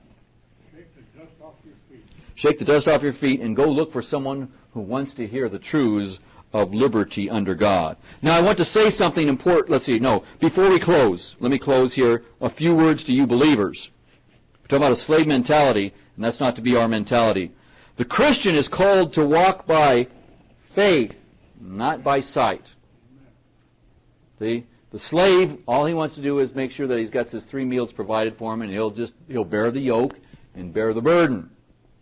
Shake the dust off your feet and go look for someone who wants to hear the truths of liberty under God. Now I want to say something important. Before we close, let me close here. A few words to you believers. We're talking about a slave mentality, and that's not to be our mentality. The Christian is called to walk by faith, not by sight. See? The slave, all he wants to do is make sure that he's got his 3 meals provided for him, and he'll bear the yoke and bear the burden.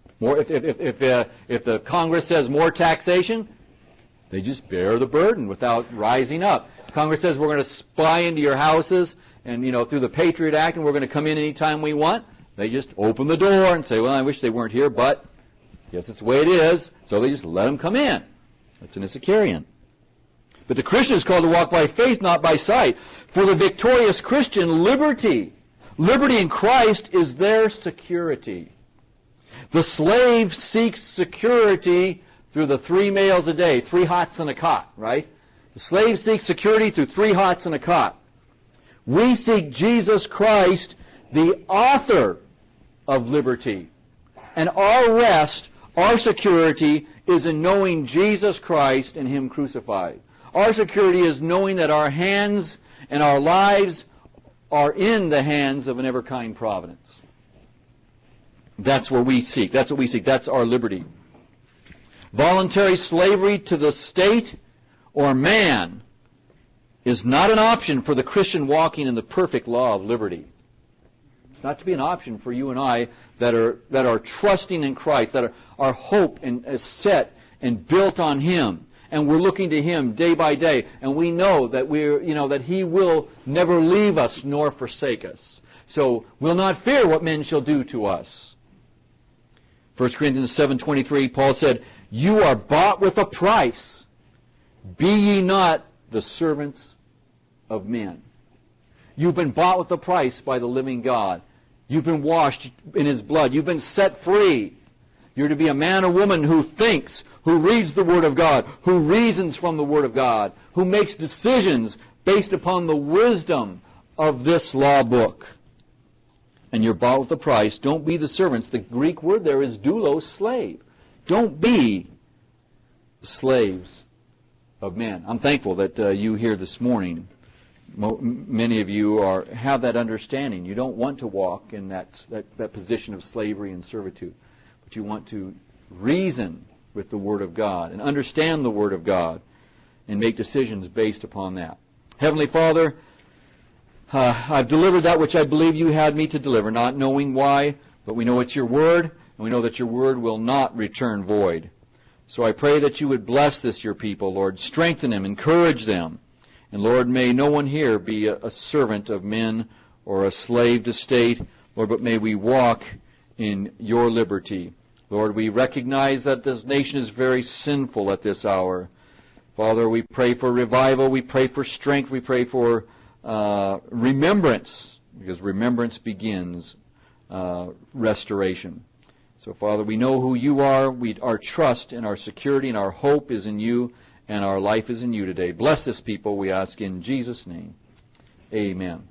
If the Congress says more taxation, they just bear the burden without rising up. Congress says we're going to spy into your houses and, through the Patriot Act, and we're going to come in anytime we want. They just open the door and say, well, I wish they weren't here, but yes, it's the way it is, so they just let them come in. That's an Issacharian. But the Christian is called to walk by faith, not by sight. For the victorious Christian, liberty in Christ is their security. The slave seeks security through the 3 meals a day, 3 hots and a cot, right? The slave seeks security through 3 hots and a cot. We seek Jesus Christ, the author of liberty. And our rest, our security, is in knowing Jesus Christ and Him crucified. Our security is knowing that our hands and our lives are in the hands of an ever-kind providence. That's what we seek. That's what we seek. That's our liberty. Voluntary slavery to the state or man is not an option for the Christian walking in the perfect law of liberty. It's not to be an option for you and I that are trusting in Christ, that our hope is set and built on Him, and we're looking to Him day by day, and we know that that He will never leave us nor forsake us. So we'll not fear what men shall do to us. 1 Corinthians 7:23, Paul said, "You are bought with a price. Be ye not the servants of men." You've been bought with a price by the living God. You've been washed in His blood. You've been set free. You're to be a man or woman who thinks, who reads the Word of God, who reasons from the Word of God, who makes decisions based upon the wisdom of this law book. And you're bought with a price. Don't be the servants. The Greek word there is doulos, slave. Don't be slaves of men. I'm thankful that you here this morning, many of you have that understanding. You don't want to walk in that position of slavery and servitude, but you want to reason with the Word of God and understand the Word of God and make decisions based upon that. Heavenly Father, I've delivered that which I believe you had me to deliver, not knowing why, but we know it's your Word, and we know that your Word will not return void. So I pray that you would bless this, your people, Lord. Strengthen them, encourage them. And Lord, may no one here be a servant of men or a slave to state, Lord, but may we walk in your liberty. Lord, we recognize that this nation is very sinful at this hour. Father, we pray for revival, we pray for strength, we pray for remembrance, because remembrance begins restoration. So, Father, we know who you are. Our trust and our security and our hope is in you, and our life is in you today. Bless this people, we ask in Jesus' name. Amen.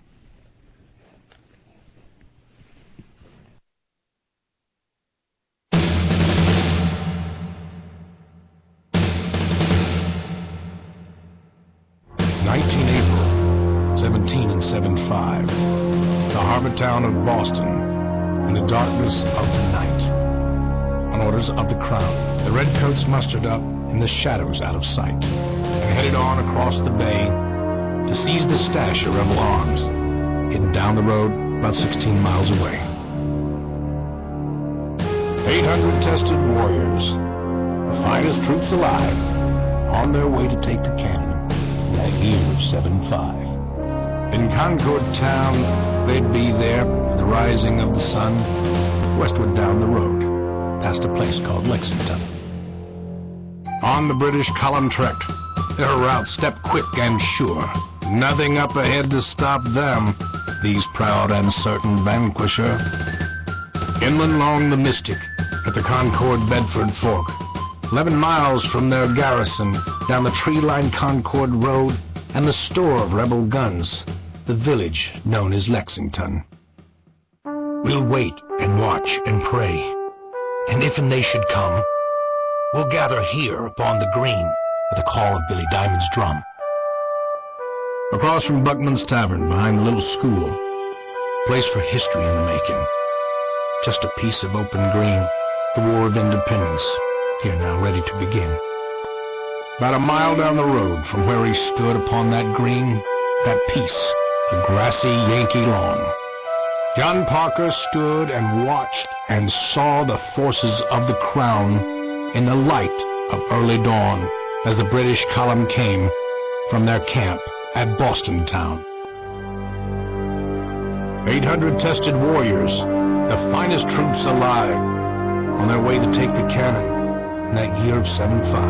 harbor town of Boston in the darkness of the night. On orders of the Crown, the redcoats mustered up in the shadows out of sight and headed on across the bay to seize the stash of rebel arms, hidden down the road about 16 miles away. 800 tested warriors, the finest troops alive, on their way to take the cannon in that year of 75. In Concord town, they'd be there with the rising of the sun, westward down the road, past a place called Lexington. On the British column trekked, their route stepped quick and sure. Nothing up ahead to stop them, these proud and certain vanquisher. Inland along the Mystic, at the Concord-Bedford Fork, 11 miles from their garrison, down the tree-lined Concord Road and the store of rebel guns, the village known as Lexington. We'll wait and watch and pray, and if and they should come, we'll gather here upon the green at the call of Billy Diamond's drum. Across from Buckman's Tavern, behind the little school, a place for history in the making. Just a piece of open green, the War of Independence, here now ready to begin. About a mile down the road from where he stood upon that green, that piece, a grassy Yankee lawn, John Parker stood and watched and saw the forces of the Crown in the light of early dawn as the British column came from their camp at Boston town. 800 tested warriors, the finest troops alive, on their way to take the cannon in that year of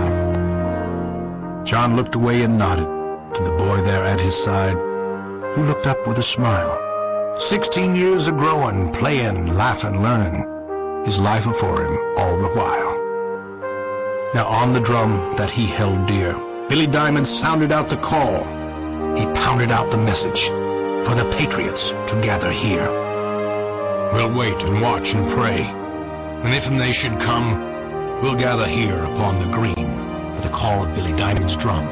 75. John looked away and nodded to the boy there at his side, who looked up with a smile. 16 years of growing, playing, laughing, learning, his life afore him all the while. Now on the drum that he held dear, Billy Diamond sounded out the call. He pounded out the message for the patriots to gather here. We'll wait and watch and pray, and if and they should come, we'll gather here upon the green at the call of Billy Diamond's drum.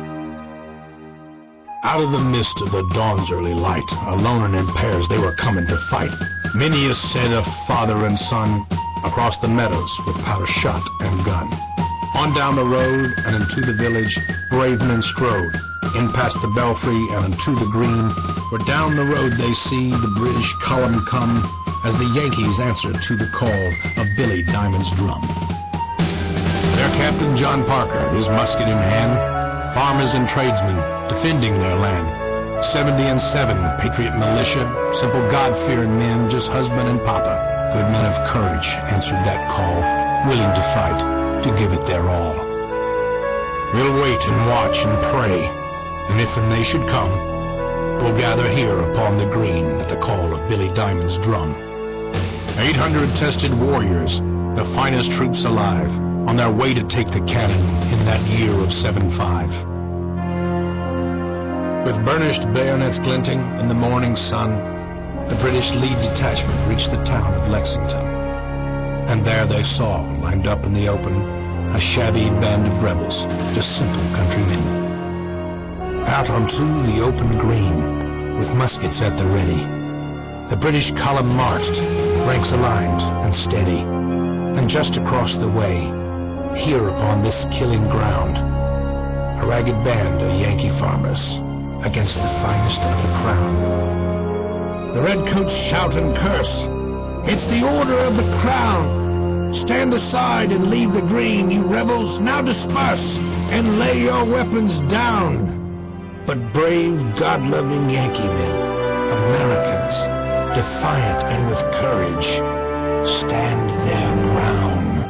Out of the mist of the dawn's early light, alone and in pairs they were coming to fight. Many a said of father and son, across the meadows with powder shot and gun. On down the road and into the village, brave men strode, in past the belfry and into the green, where down the road they see the British column come, as the Yankees answer to the call of Billy Diamond's drum. Their Captain John Parker, his musket in hand, farmers and tradesmen defending their land. 70 and 7, patriot militia, simple God-fearing men, just husband and papa. Good men of courage answered that call, willing to fight, to give it their all. We'll wait and watch and pray, and if and they should come, we'll gather here upon the green at the call of Billy Diamond's drum. 800 tested warriors, the finest troops alive, on their way to take the cannon in that year of 75. With burnished bayonets glinting in the morning sun, the British lead detachment reached the town of Lexington. And there they saw, lined up in the open, a shabby band of rebels, just simple countrymen. Out onto the open green, with muskets at the ready, the British column marched, ranks aligned and steady. And just across the way, here upon this killing ground, a ragged band of Yankee farmers against the finest of the Crown. The redcoats shout and curse. It's the order of the Crown. Stand aside and leave the green, you rebels. Now disperse and lay your weapons down. But brave, God-loving Yankee men, Americans, defiant and with courage, stand their ground.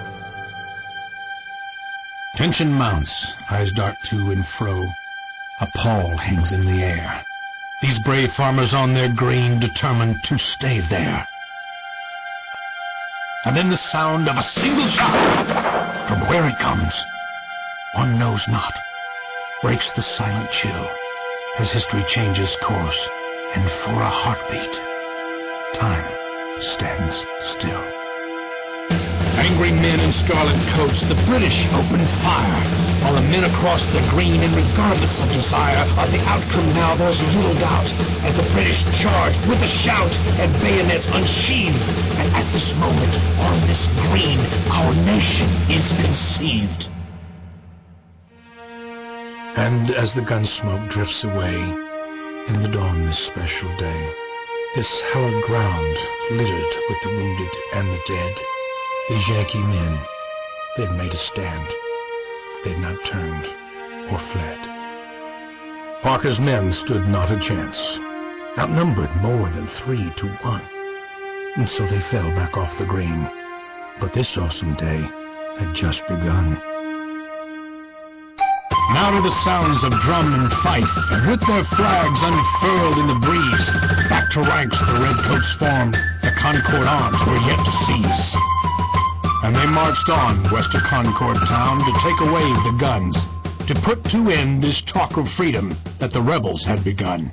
Tension mounts, eyes dart to and fro. A pall hangs in the air. These brave farmers on their green, determined to stay there. And then the sound of a single shot, from where it comes, one knows not, breaks the silent chill as history changes course, and for a heartbeat, time stands still. angry men in scarlet coats, the British opened fire on the men across the green, and regardless of desire of the outcome now, there's little doubt as the British charged with a shout and bayonets unsheathed. And at this moment, on this green, our nation is conceived. And as the gun smoke drifts away in the dawn this special day, this hallowed ground littered with the wounded and the dead, these Yankee men, they'd made a stand. They'd not turned or fled. Parker's men stood not a chance, outnumbered more than 3-1, and so they fell back off the green. But this awesome day had just begun. Now to the sounds of drum and fife, and with their flags unfurled in the breeze, back to ranks the redcoats formed, the Concord arms were yet to seize. And they marched on west of Concord town to take away the guns, to put to end this talk of freedom that the rebels had begun.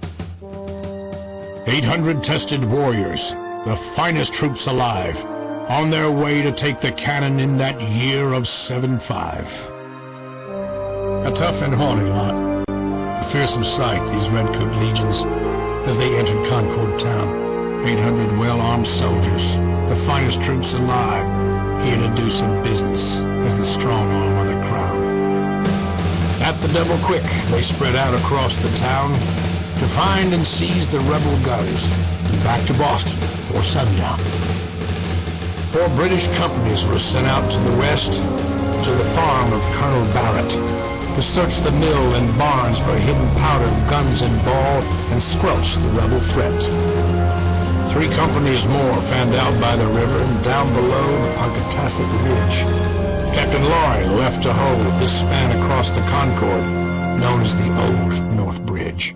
800 tested warriors, the finest troops alive, on their way to take the cannon in that year of '75. A tough and haughty lot, a fearsome sight, these redcoat legions, as they entered Concord town. 800 well-armed soldiers, the finest troops alive, here to do some business as the strong arm of the crown. At the double quick, they spread out across the town to find and seize the rebel guns, and back to Boston for sundown. 4 British companies were sent out to the west, to the farm of Colonel Barrett, to search the mill and barns for hidden powder, guns and ball, and squelch the rebel threat. 3 companies more fanned out by the river and down below the Punkatasset Ridge. Captain Laurie left to hold this span across the Concord, known as the Old North Bridge.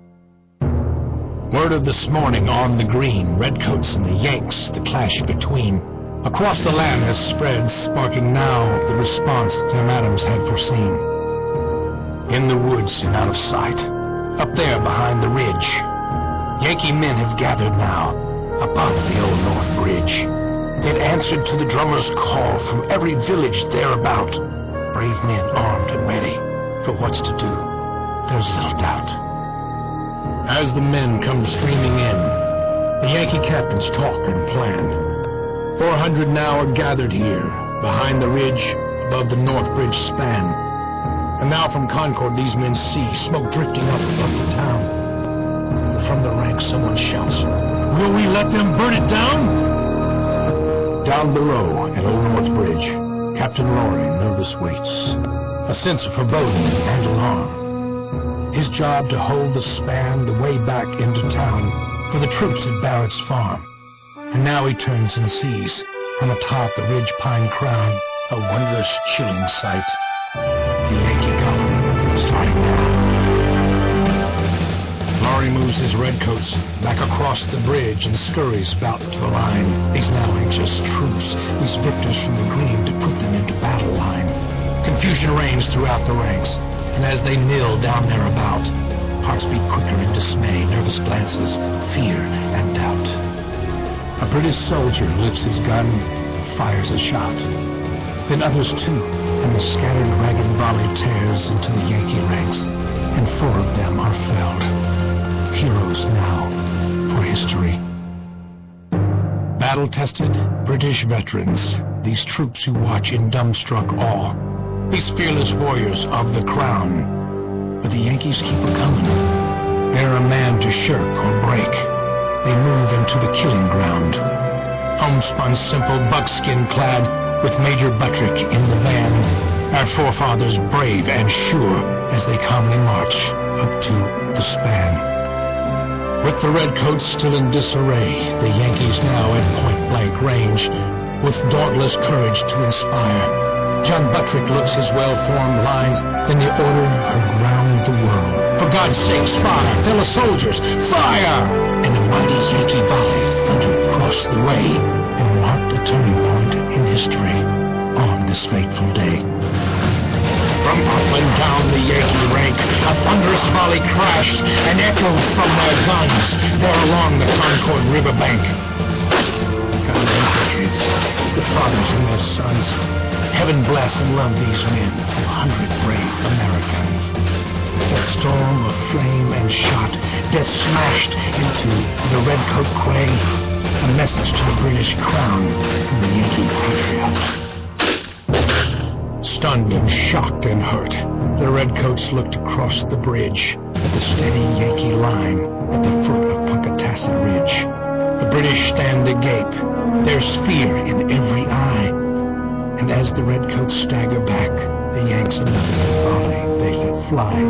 Word of this morning on the green, redcoats and the Yanks, the clash between, across the land has spread, sparking now the response Sam Adams had foreseen. In the woods and out of sight, up there behind the ridge, Yankee men have gathered now, above the Old North Bridge. They'd answered to the drummer's call from every village thereabout. Brave men armed and ready for what's to do, there's little doubt. As the men come streaming in, the Yankee captains talk and plan. 400 now are gathered here, behind the ridge, above the North Bridge span. And now from Concord these men see smoke drifting up above the town. From the ranks someone shouts, "Will we let them burn it down?" Down below at Old North Bridge, Captain Laurie nervous waits, a sense of foreboding and alarm. His job to hold the span the way back into town for the troops at Barrett's farm. And now he turns and sees, from atop the ridge pine crown, a wondrous, chilling sight. The Yankee column starting down. Laurie moves his redcoats back across the bridge and scurries about to align these now anxious troops, these victors from the green, to put them into battle line. Confusion reigns throughout the ranks, and as they mill down thereabout, hearts beat quicker in dismay, nervous glances, fear and doubt. A British soldier lifts his gun, fires a shot. Then others too, and the scattered ragged volley tears into the Yankee ranks, and 4 of them are felled. Heroes now for history. Battle-tested British veterans, these troops who watch in dumbstruck awe, these fearless warriors of the crown. But the Yankees keep a-comin'. They're a man to shirk or break. They move into the killing ground. Homespun simple, buckskin-clad, with Major Buttrick in the van, our forefathers brave and sure as they calmly march up to the span. With the redcoats still in disarray, the Yankees now at point-blank range, with dauntless courage to inspire. John Buttrick looks his well-formed lines, then the order around the world. For God's sakes, fire, fellow soldiers, fire! And the mighty Yankee volley thundered across the way and marked a turning point in history on this fateful day. From up and down the Yankee rank, a thunderous volley crashed and echoed from their guns there along the Concord riverbank. Goddamn patriots, the fathers and their sons. Heaven bless and love these men, 400 brave Americans. That storm of flame and shot, death smashed into the redcoat gray, a message to the British crown from the Yankee patriot. Stunned and shocked and hurt, the redcoats looked across the bridge at the steady Yankee line at the foot of Punkatasset Ridge. The British stand agape. There's fear in every eye. And as the redcoats stagger back, the Yanks another volley they let fly.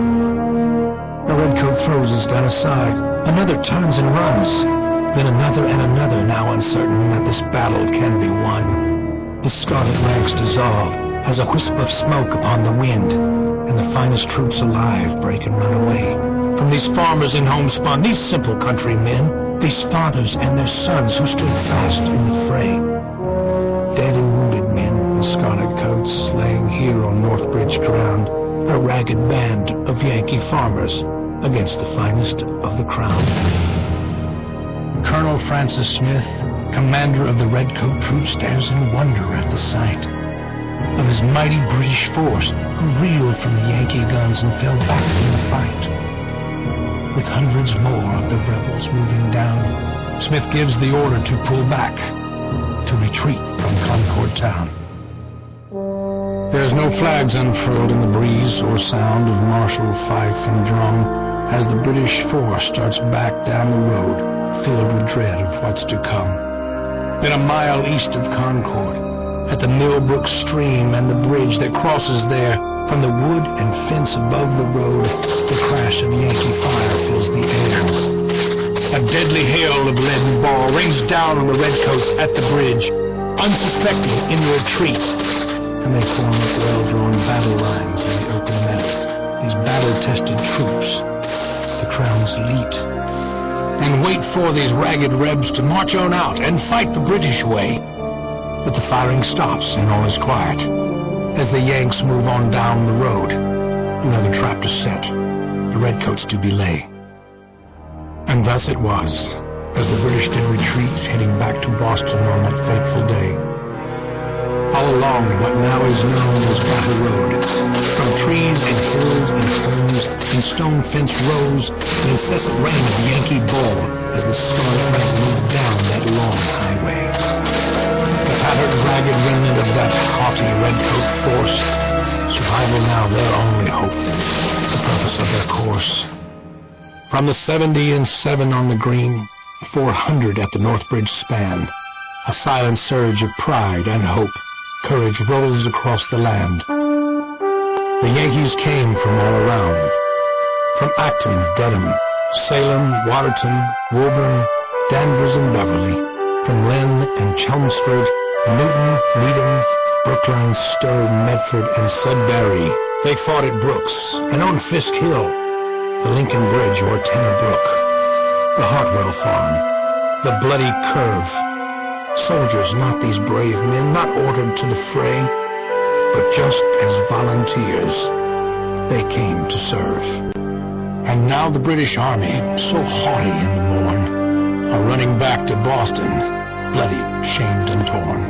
A redcoat throws his gun aside. Another turns and runs. Then another and another, now uncertain that this battle can be won. The scarlet ranks dissolve as a wisp of smoke upon the wind, and the finest troops alive break and run away. From these farmers in homespun, these simple countrymen, these fathers and their sons who stood fast in the fray. Dead and wounded men in scarlet coats laying here on Northbridge ground, a ragged band of Yankee farmers against the finest of the crown. Colonel Francis Smith, commander of the redcoat troop, stares in wonder at the sight of his mighty British force who reeled from the Yankee guns and fell back from the fight. With hundreds more of the rebels moving down, Smith gives the order to pull back, to retreat from Concord town. There's no flags unfurled in the breeze or sound of martial fife and drum as the British force starts back down the road, filled with dread of what's to come. Then a mile east of Concord, at the Millbrook stream and the bridge that crosses there, from the wood and fence above the road, the crash of Yankee fire fills the air. A deadly hail of leaden ball rains down on the redcoats at the bridge, unsuspecting in retreat, and they form up well-drawn battle lines in the open meadow, these battle-tested troops, the Crown's elite, and wait for these ragged rebs to march on out and fight the British way. But the firing stops and all is quiet as the Yanks move on down the road, another trap to set, the redcoats to belay. And thus it was, as the British did retreat, heading back to Boston on that fateful day. All along what now is known as Battle Road, from trees and hills and homes and stone fence rows, an incessant rain of Yankee ball as the scarlet rank moved down that long highway. The tattered, ragged remnant of that haughty redcoat force, survival now their only hope, the purpose of their course. From the 70 and 7 on the green, 400 at the Northbridge span, a silent surge of pride and hope, courage rolls across the land. The Yankees came from all around, from Acton, Dedham, Salem, Waterton, Woburn, Danvers, and Beverly, from Lynn and Chelmsford, Newton, Needham, Brookline, Stowe, Medford, and Sudbury. They fought at Brooks and on Fisk Hill, the Lincoln Bridge or Tanner Brook, the Hartwell Farm, the Bloody Curve. Soldiers, not these brave men, not ordered to the fray, but just as volunteers, they came to serve. And now the British Army, so haughty in the morn, are running back to Boston, bloody, shamed, and torn.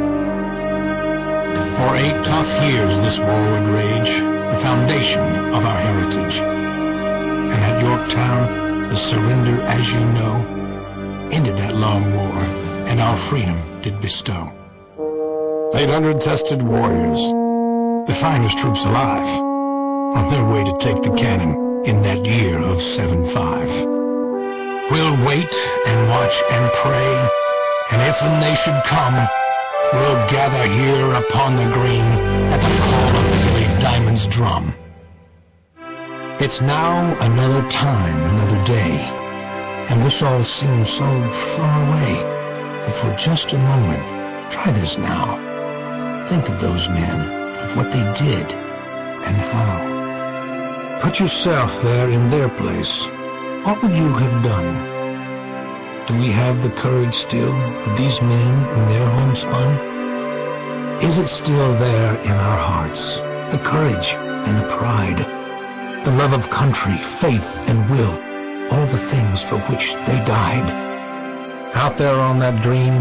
For 8 tough years this war would rage, the foundation of our heritage. And at Yorktown, the surrender, as you know, ended that long war, and our freedom did bestow. 800 tested warriors, the finest troops alive, on their way to take the cannon in that year of 7-5. We'll wait and watch and pray, and if and they should come, we'll gather here upon the green at the call of Billy Diamond's drum. It's now another time, another day, and this all seems so far away. But for just a moment, try this now. Think of those men, of what they did, and how. Put yourself there in their place. What would you have done? Do we have the courage still of these men in their homespun? Is it still there in our hearts, the courage and the pride, the love of country, faith and will, all the things for which they died? Out there on that green,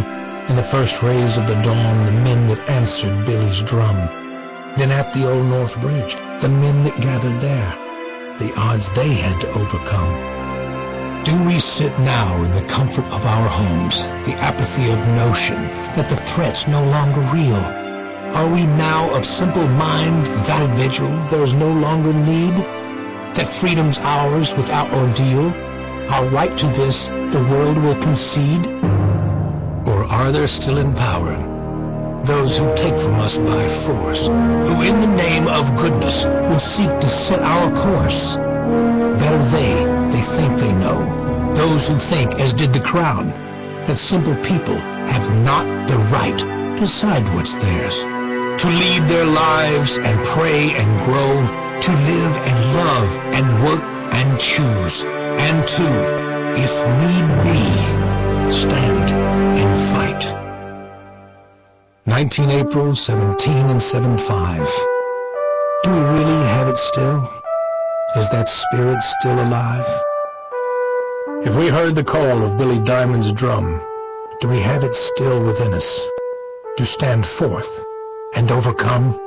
In the first rays of the dawn, the men that answered Billy's drum. Then at the Old North Bridge, the men that gathered there, the odds they had to overcome. Do we sit now in the comfort of our homes, the apathy of notion that the threat's no longer real? Are we now of simple mind, without a vigil there is no longer need? That freedom's ours without ordeal, our right to this the world will concede? Or are there still in power those who take from us by force, who in the name of goodness would seek to set our course? Better they think they know, those who think, as did the crowd, that simple people have not the right to decide what's theirs, to lead their lives and pray and grow, to live and love and work and choose, and to, if need be, stand and fight. 19 April 1775. Do we really have it still? Is that spirit still alive? If we heard the call of Billy Diamond's drum, do we have it still within us to stand forth and overcome?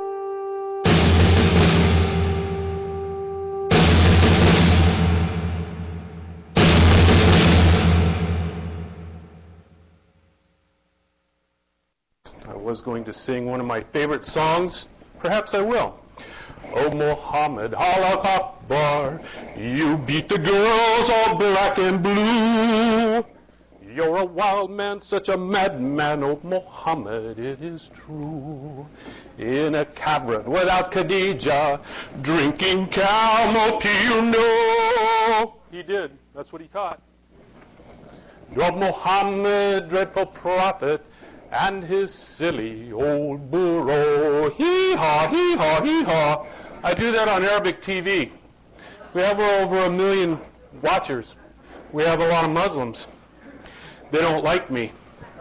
I was going to sing one of my favorite songs. Perhaps I will. Oh, Muhammad, Allah Akbar, you beat the girls all black and blue. You're a wild man, such a madman, oh, Muhammad, it is true. In a cavern without Khadijah, drinking camel tea, you know. He did. That's what he taught. You're Muhammad, dreadful prophet, and his silly old burro. Hee-haw, hee-haw, hee-haw. I do that on Arabic TV. We have over 1 million watchers. We have a lot of Muslims. They don't like me.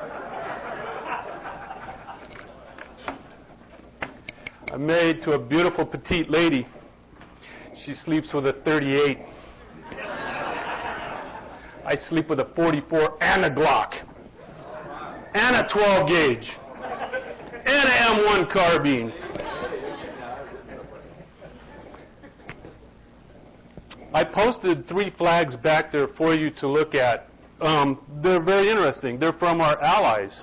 I'm married to a beautiful petite lady. She sleeps with a 38. I sleep with a 44 and a Glock. And a 12 gauge. And an M1 carbine. I posted 3 flags back there for you to look at. They're very interesting. They're from our allies.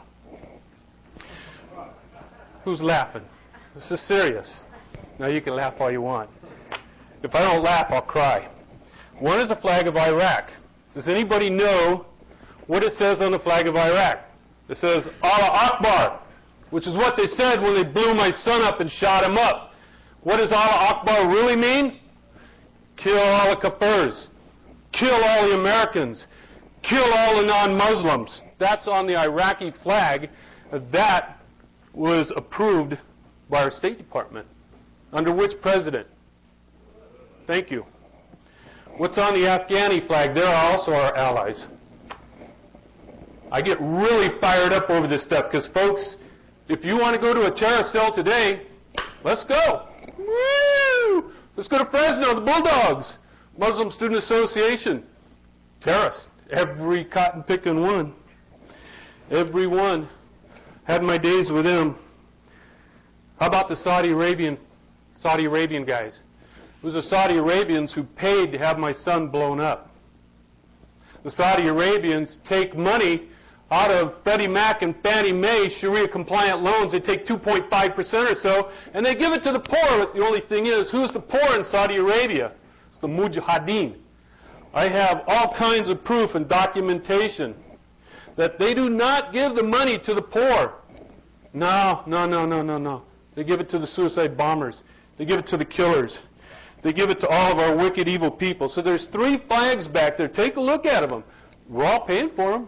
Who's laughing? This is serious. Now you can laugh all you want. If I don't laugh, I'll cry. One is a flag of Iraq. Does anybody know what it says on the flag of Iraq? It says, Allah Akbar, which is what they said when they blew my son up and shot him up. What does Allah Akbar really mean? Kill all the Kafirs. Kill all the Americans. Kill all the non-Muslims. That's on the Iraqi flag. That was approved by our State Department. Under which president? Thank you. What's on the Afghani flag? They're also our allies. I get really fired up over this stuff because, folks, if you want to go to a terrorist cell today, let's go. Woo! Let's go to Fresno, the Bulldogs, Muslim Student Association. Terrorists. Every cotton-picking one. Every one. Had my days with them. How about the Saudi Arabian guys? It was the Saudi Arabians who paid to have my son blown up. The Saudi Arabians take money out of Freddie Mac and Fannie Mae Sharia-compliant loans. They take 2.5% or so, and they give it to the poor. The only thing is, who's the poor in Saudi Arabia? It's the Mujahideen. I have all kinds of proof and documentation that they do not give the money to the poor. No. They give it to the suicide bombers. They give it to the killers. They give it to all of our wicked, evil people. So there's 3 flags back there. Take a look at them. We're all paying for them.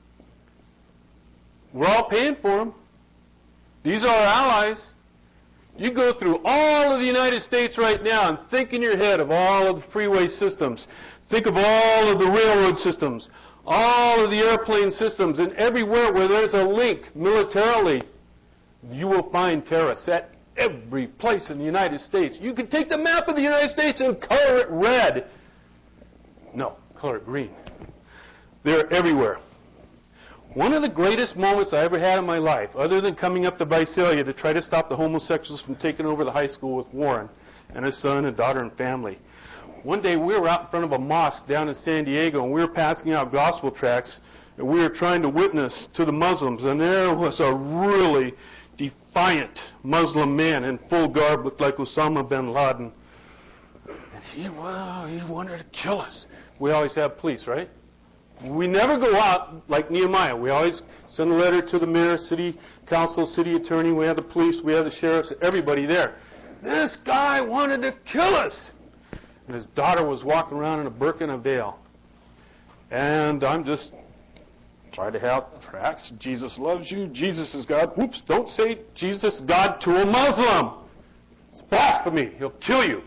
We're all paying for them. These are our allies. You go through all of the United States right now and think in your head of all of the freeway systems. Think of all of the railroad systems, all of the airplane systems, and everywhere where there's a link militarily, you will find terrorists at every place in the United States. You can take the map of the United States and color it red. No, color it green. They're everywhere. One of the greatest moments I ever had in my life, other than coming up to Visalia to try to stop the homosexuals from taking over the high school with Warren and his son and daughter and family. One day we were out in front of a mosque down in San Diego, and we were passing out gospel tracts, and we were trying to witness to the Muslims, and there was a really defiant Muslim man in full garb, looked like Osama bin Laden. And he wanted to kill us. We always have police, right? We never go out like Nehemiah. We always send a letter to the mayor, city council, city attorney. We have the police, we have the sheriffs, everybody there. This guy wanted to kill us. And his daughter was walking around in a burqa and a veil. And I'm just trying to have tracts. Jesus loves you. Jesus is God. Oops, don't say Jesus is God to a Muslim. It's blasphemy. He'll kill you.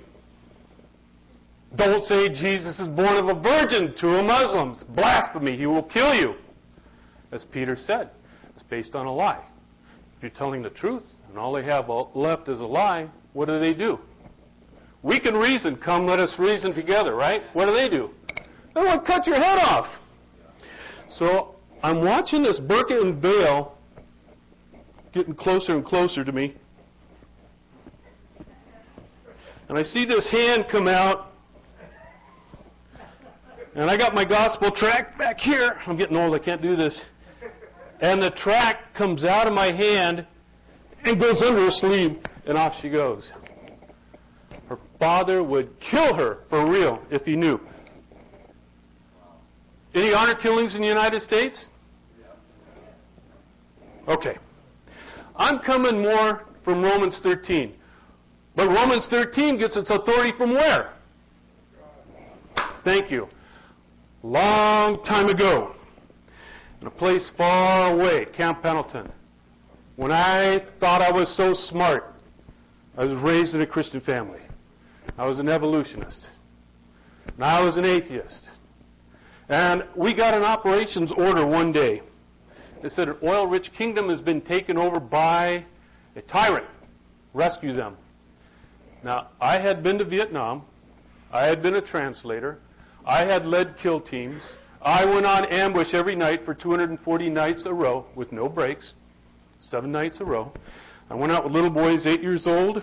Don't say Jesus is born of a virgin to a Muslim. It's blasphemy. He will kill you. As Peter said, it's based on a lie. If you're telling the truth and all they have left is a lie, what do? We can reason. Come, let us reason together, right? What do? They want to cut your head off. So I'm watching this burqa and veil getting closer and closer to me. And I see this hand come out. And I got my gospel tract back here. I'm getting old. I can't do this. And the tract comes out of my hand and goes under her sleeve, and off she goes. Her father would kill her for real if he knew. Any honor killings in the United States? Okay. I'm coming more from Romans 13. But Romans 13 gets its authority from where? Thank you. Long time ago, in a place far away, Camp Pendleton, when I thought I was so smart, I was raised in a Christian family. I was an evolutionist. And I was an atheist. And we got an operations order one day. It said an oil-rich kingdom has been taken over by a tyrant. Rescue them. Now, I had been to Vietnam. I had been a translator. I had led kill teams. I went on ambush every night for 240 nights a row with no breaks, 7 nights a row. I went out with little boys 8 years old,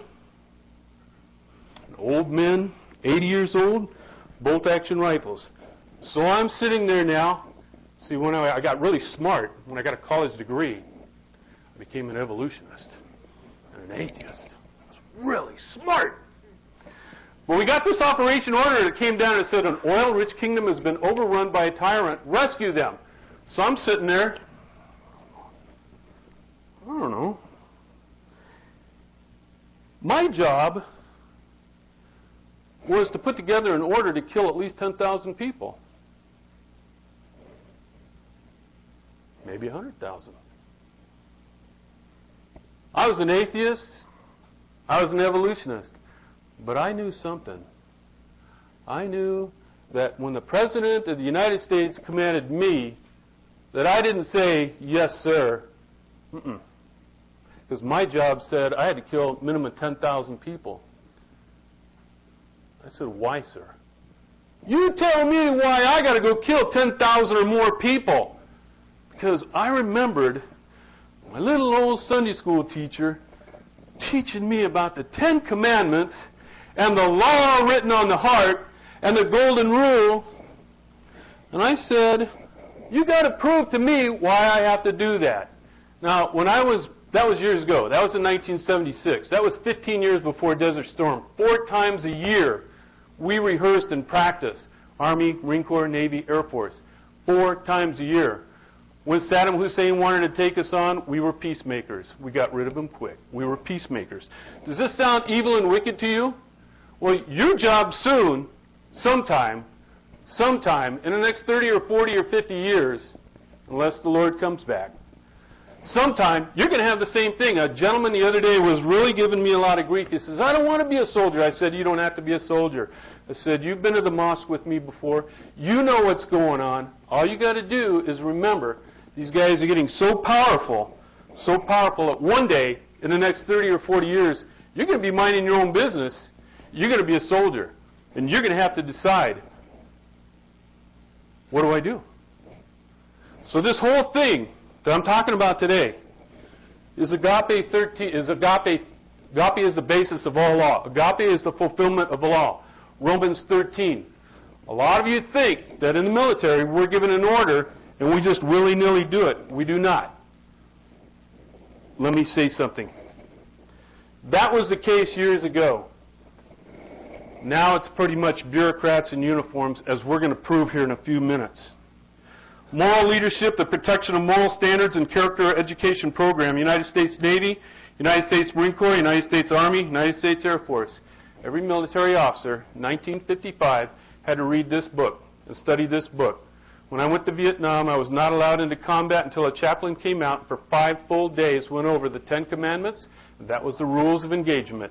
old men 80 years old, bolt-action rifles. So I'm sitting there now. See, when I got really smart, when I got a college degree, I became an evolutionist and an atheist. I was really smart. But we got this operation order that came down and said an oil-rich kingdom has been overrun by a tyrant. Rescue them. So I'm sitting there. I don't know. My job was to put together an order to kill at least 10,000 people. Maybe 100,000. I was an atheist. I was an evolutionist. But I knew something. I knew that when the President of the United States commanded me, that I didn't say, yes, sir. Because my job said I had to kill minimum 10,000 people. I said, why, sir? You tell me why I got to go kill 10,000 or more people. Because I remembered my little old Sunday school teacher teaching me about the 10 Commandments and the law written on the heart and the golden rule. And I said, you got to prove to me why I have to do that. Now, that was years ago. That was in 1976. That was 15 years before Desert Storm. 4 times a year, we rehearsed and practiced. Army, Marine Corps, Navy, Air Force. 4 times a year. When Saddam Hussein wanted to take us on, we were peacemakers. We got rid of him quick. We were peacemakers. Does this sound evil and wicked to you? Well, your job soon, sometime, in the next 30 or 40 or 50 years, unless the Lord comes back, sometime you're going to have the same thing. A gentleman the other day was really giving me a lot of grief. He says, I don't want to be a soldier. I said, you don't have to be a soldier. I said, you've been to the mosque with me before. You know what's going on. All you got to do is remember, these guys are getting so powerful that one day, in the next 30 or 40 years, you're going to be minding your own business. You're going to be a soldier. And you're going to have to decide, what do I do? So this whole thing that I'm talking about today is agape 13, agape is the basis of all law. Agape is the fulfillment of the law. Romans 13. A lot of you think that in the military we're given an order and we just willy-nilly do it. We do not. Let me say something. That was the case years ago. Now it's pretty much bureaucrats in uniforms, as we're going to prove here in a few minutes. Moral leadership, the protection of moral standards and character education program, United States Navy, United States Marine Corps, United States Army, United States Air Force. Every military officer, 1955, had to read this book and study this book. When I went to Vietnam, I was not allowed into combat until a chaplain came out and for 5 full days went over the 10 Commandments. And that was the rules of engagement.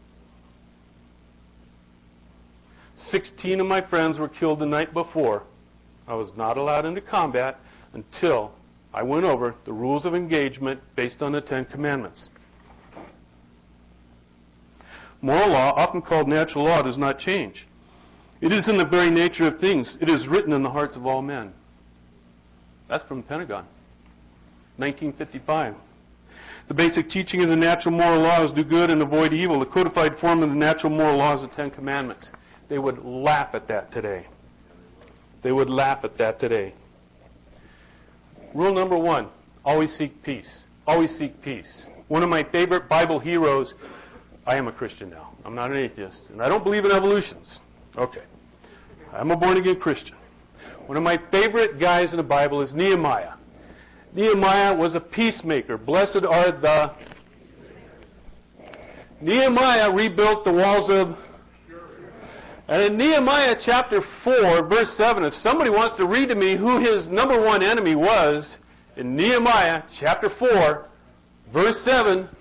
16 of my friends were killed the night before. I was not allowed into combat until I went over the rules of engagement based on the 10 Commandments. Moral law, often called natural law, does not change. It is in the very nature of things. It is written in the hearts of all men. That's from the Pentagon, 1955. The basic teaching of the natural moral law is do good and avoid evil. The codified form of the natural moral law is the 10 Commandments. They would laugh at that today. They would laugh at that today. Rule number 1, always seek peace. Always seek peace. One of my favorite Bible heroes, I am a Christian now. I'm not an atheist. And I don't believe in evolutions. Okay. I'm a born-again Christian. One of my favorite guys in the Bible is Nehemiah. Nehemiah was a peacemaker. Blessed are the... Nehemiah rebuilt the walls of... And in Nehemiah chapter 4, verse 7, if somebody wants to read to me who his number one enemy was, in Nehemiah chapter 4, verse 7,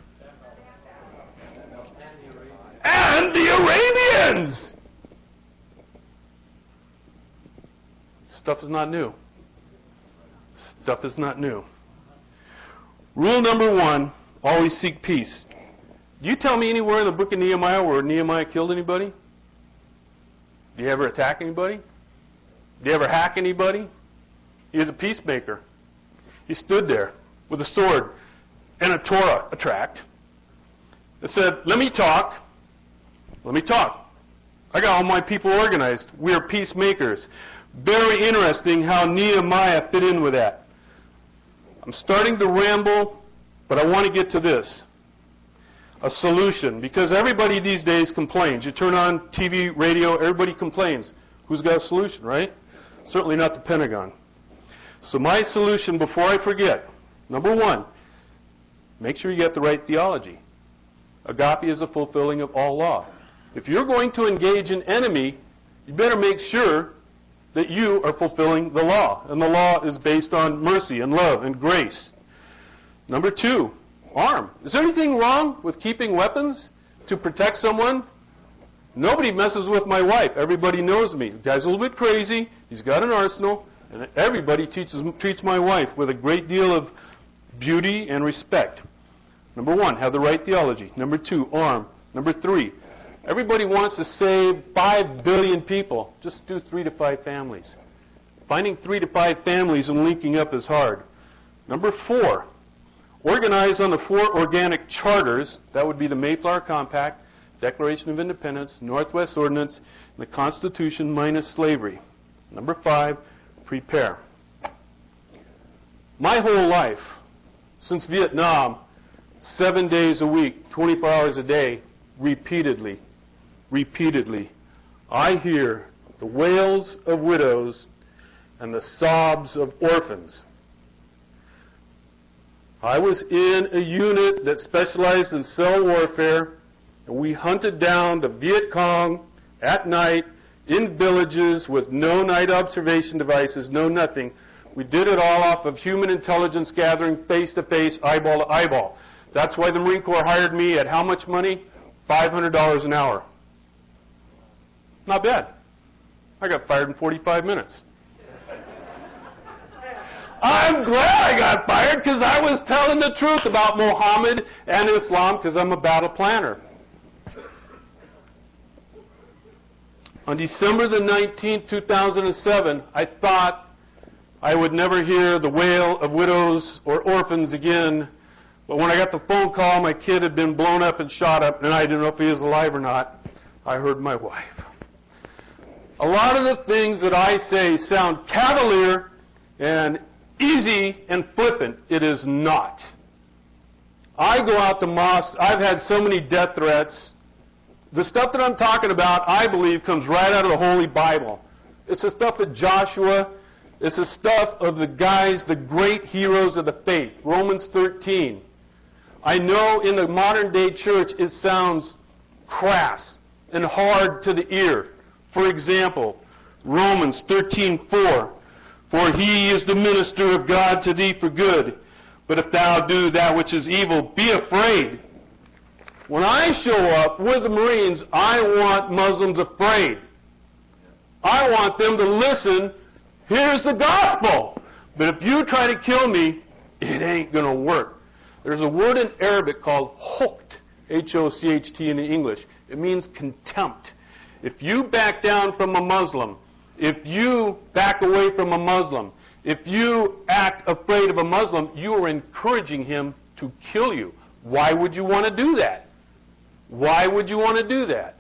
and the Arabians! Stuff is not new. Stuff is not new. Rule number 1, always seek peace. Do you tell me anywhere in the book of Nehemiah where Nehemiah killed anybody? Do you ever attack anybody? Do you ever hack anybody? He was a peacemaker. He stood there with a sword and a Torah, a tract. It said, let me talk. Let me talk. I got all my people organized. We are peacemakers. Very interesting how Nehemiah fit in with that. I'm starting to ramble, but I want to get to this. A solution, because everybody these days complains. You turn on TV, radio, everybody complains. Who's got a solution, right? Certainly not the Pentagon. So my solution, before I forget, number 1, make sure you get the right theology. Agape is the fulfilling of all law. If you're going to engage an enemy, you better make sure that you are fulfilling the law. And the law is based on mercy and love and grace. Number 2, arm. Is there anything wrong with keeping weapons to protect someone? Nobody messes with my wife. Everybody knows me. The guy's a little bit crazy. He's got an arsenal. And everybody treats my wife with a great deal of beauty and respect. Number 1, have the right theology. Number 2, arm. Number 3, everybody wants to save 5 billion people. Just do 3 to 5 families. Finding 3 to 5 families and linking up is hard. Number 4, organize on the 4 organic charters. That would be the Mayflower Compact, Declaration of Independence, Northwest Ordinance, and the Constitution minus slavery. Number 5, prepare. My whole life, since Vietnam, 7 days a week, 24 hours a day, repeatedly, I hear the wails of widows and the sobs of orphans. I was in a unit that specialized in cell warfare, and we hunted down the Viet Cong at night in villages with no night observation devices, no nothing. We did it all off of human intelligence gathering, face-to-face, eyeball to eyeball. That's why the Marine Corps hired me at how much money? $500 an hour. Not bad. I got fired in 45 minutes. I'm glad I got fired because I was telling the truth about Muhammad and Islam because I'm a battle planner. On December the 19th, 2007, I thought I would never hear the wail of widows or orphans again. But when I got the phone call, my kid had been blown up and shot up, and I didn't know if he was alive or not. I heard my wife. A lot of the things that I say sound cavalier and easy and flippant. It is not. I go out to mosques. I've had so many death threats. The stuff that I'm talking about, I believe, comes right out of the Holy Bible. It's the stuff of Joshua. It's the stuff of the guys, the great heroes of the faith. Romans 13. I know in the modern day church it sounds crass and hard to the ear. For example, Romans 13:4. For he is the minister of God to thee for good. But if thou do that which is evil, be afraid. When I show up with the Marines, I want Muslims afraid. I want them to listen. Here's the gospel. But if you try to kill me, it ain't going to work. There's a word in Arabic called hocht, H-O-C-H-T in the English. It means contempt. If you back down from a Muslim, if you back away from a Muslim, if you act afraid of a Muslim, you are encouraging him to kill you. Why would you want to do that? Why would you want to do that?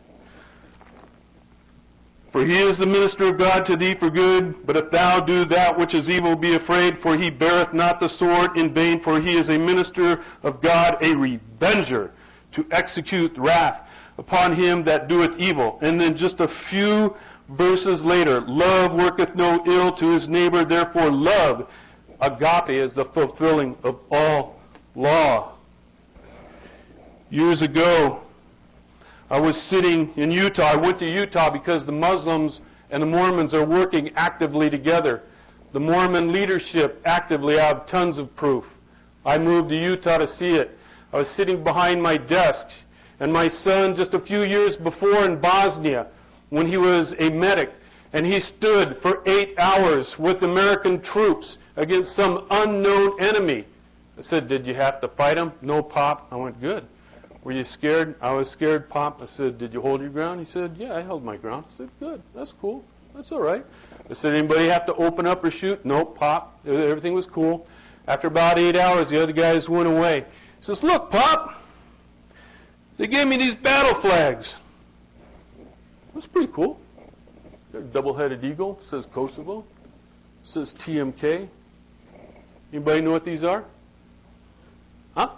For he is the minister of God to thee for good, but if thou do that which is evil, be afraid, for he beareth not the sword in vain, for he is a minister of God, a revenger, to execute wrath upon him that doeth evil. And then just a few verses later, love worketh no ill to his neighbor, therefore love, agape, is the fulfilling of all law. Years ago, I was sitting in Utah. I went to Utah because the Muslims and the Mormons are working actively together. The Mormon leadership actively, I have tons of proof. I moved to Utah to see it. I was sitting behind my desk, and my son, just a few years before in Bosnia, when he was a medic, and he stood for 8 hours with American troops against some unknown enemy. I said, did you have to fight him? No, Pop. I went, good. Were you scared? I was scared, Pop. I said, did you hold your ground? He said, yeah, I held my ground. I said, good. That's cool. That's all right. I said, anybody have to open up or shoot? Nope, Pop. Everything was cool. After about 8 hours, the other guys went away. He says, look, Pop, they gave me these battle flags. That's pretty cool. Got a double-headed eagle. Says Kosovo. Says TMK. Anybody know what these are? Huh?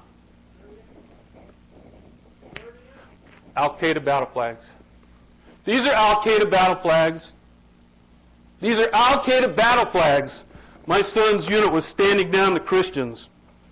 Al-Qaeda battle flags. These are Al-Qaeda battle flags. These are Al-Qaeda battle flags. My son's unit was standing down the Christians.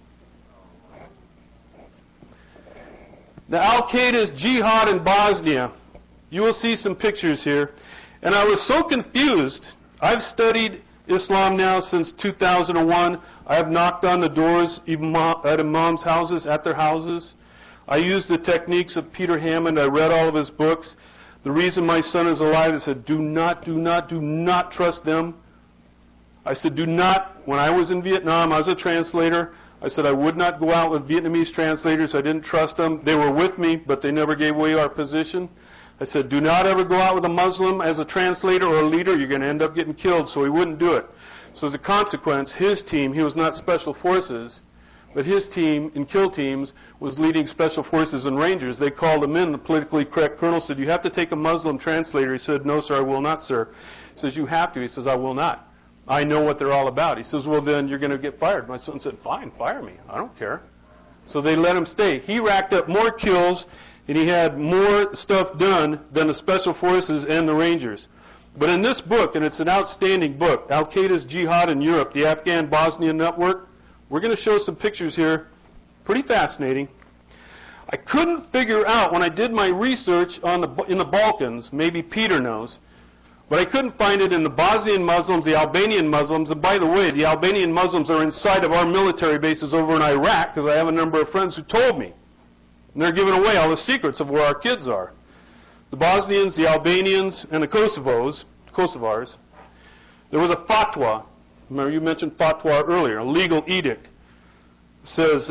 The Al-Qaeda's jihad in Bosnia. You will see some pictures here. And I was so confused. I've studied Islam now since 2001. I have knocked on the doors at imams' houses, at their houses. I used the techniques of Peter Hammond. I read all of his books. The reason my son is alive, I said, do not trust them. I said, do not. When I was in Vietnam, I was a translator. I said I would not go out with Vietnamese translators. I didn't trust them. They were with me, but they never gave away our position. I said, do not ever go out with a Muslim as a translator or a leader. You're going to end up getting killed. So he wouldn't do it. So as a consequence, his team, he was not special forces, but his team in kill teams was leading special forces and rangers. They called him in. The politically correct colonel said, you have to take a Muslim translator. He said, no, sir, I will not, sir. He says, you have to. He says, I will not. I know what they're all about. He says, well, then you're going to get fired. My son said, fine, fire me. I don't care. So they let him stay. He racked up more kills, and he had more stuff done than the special forces and the rangers. But in this book, and it's an outstanding book, Al-Qaeda's Jihad in Europe, the Afghan-Bosnia Network, we're going to show some pictures here. Pretty fascinating. I couldn't figure out when I did my research in the Balkans, maybe Peter knows, but I couldn't find it in the Bosnian Muslims, the Albanian Muslims. And by the way, the Albanian Muslims are inside of our military bases over in Iraq, because I have a number of friends who told me. And they're giving away all the secrets of where our kids are. The Bosnians, the Albanians, and the Kosovars. There was a fatwa. Remember you mentioned fatwa earlier, a legal edict. It says,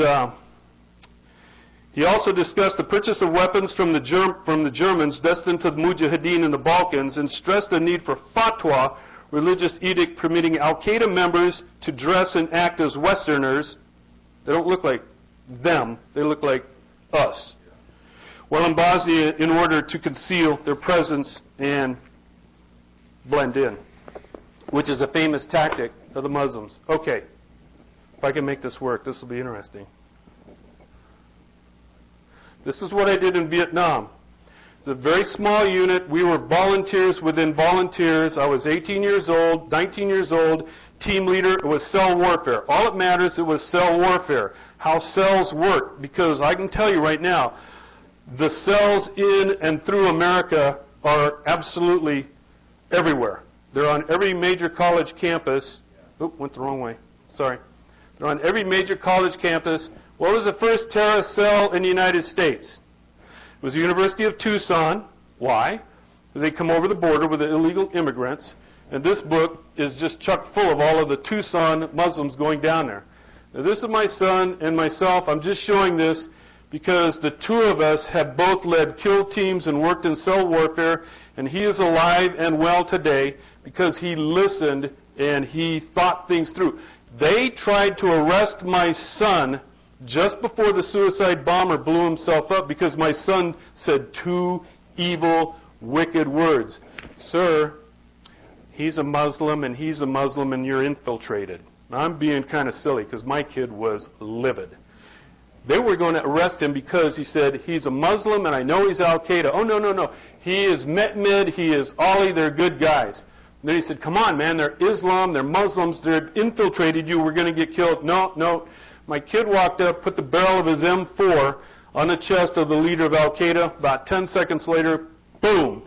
he also discussed the purchase of weapons from the Germans destined to the Mujahideen in the Balkans and stressed the need for fatwa religious edict permitting Al-Qaeda members to dress and act as Westerners. They don't look like them. They look like us. Well, in Bosnia, in order to conceal their presence and blend in, which is a famous tactic of the Muslims. Okay, if I can make this work, this will be interesting. This is what I did in Vietnam. It's a very small unit. We were volunteers within volunteers. I was 18 years old, 19 years old, team leader. It was cell warfare. All that matters, it was cell warfare. How cells work. Because I can tell you right now, the cells in and through America are absolutely everywhere. They're on every major college campus. Oop, went the wrong way. Sorry. They're on every major college campus. What was the first terrorist cell in the United States? It was the University of Tucson. Why? Because they come over the border with the illegal immigrants. And this book is just chock full of all of the Tucson Muslims going down there. Now, this is my son and myself. I'm just showing this because the two of us have both led kill teams and worked in cell warfare. And he is alive and well today because he listened and he thought things through. They tried to arrest my son just before the suicide bomber blew himself up because my son said two evil, wicked words. Sir, he's a Muslim and he's a Muslim and you're infiltrated. I'm being kind of silly because my kid was livid. They were going to arrest him because he said he's a Muslim and I know he's Al-Qaeda. Oh, no. He is Mehmed, he is Ali, they're good guys. And then he said, come on, man, they're Islam, they're Muslims, they're infiltrated you, we're going to get killed. No. My kid walked up, put the barrel of his M4 on the chest of the leader of Al-Qaeda. About 10 seconds later, boom.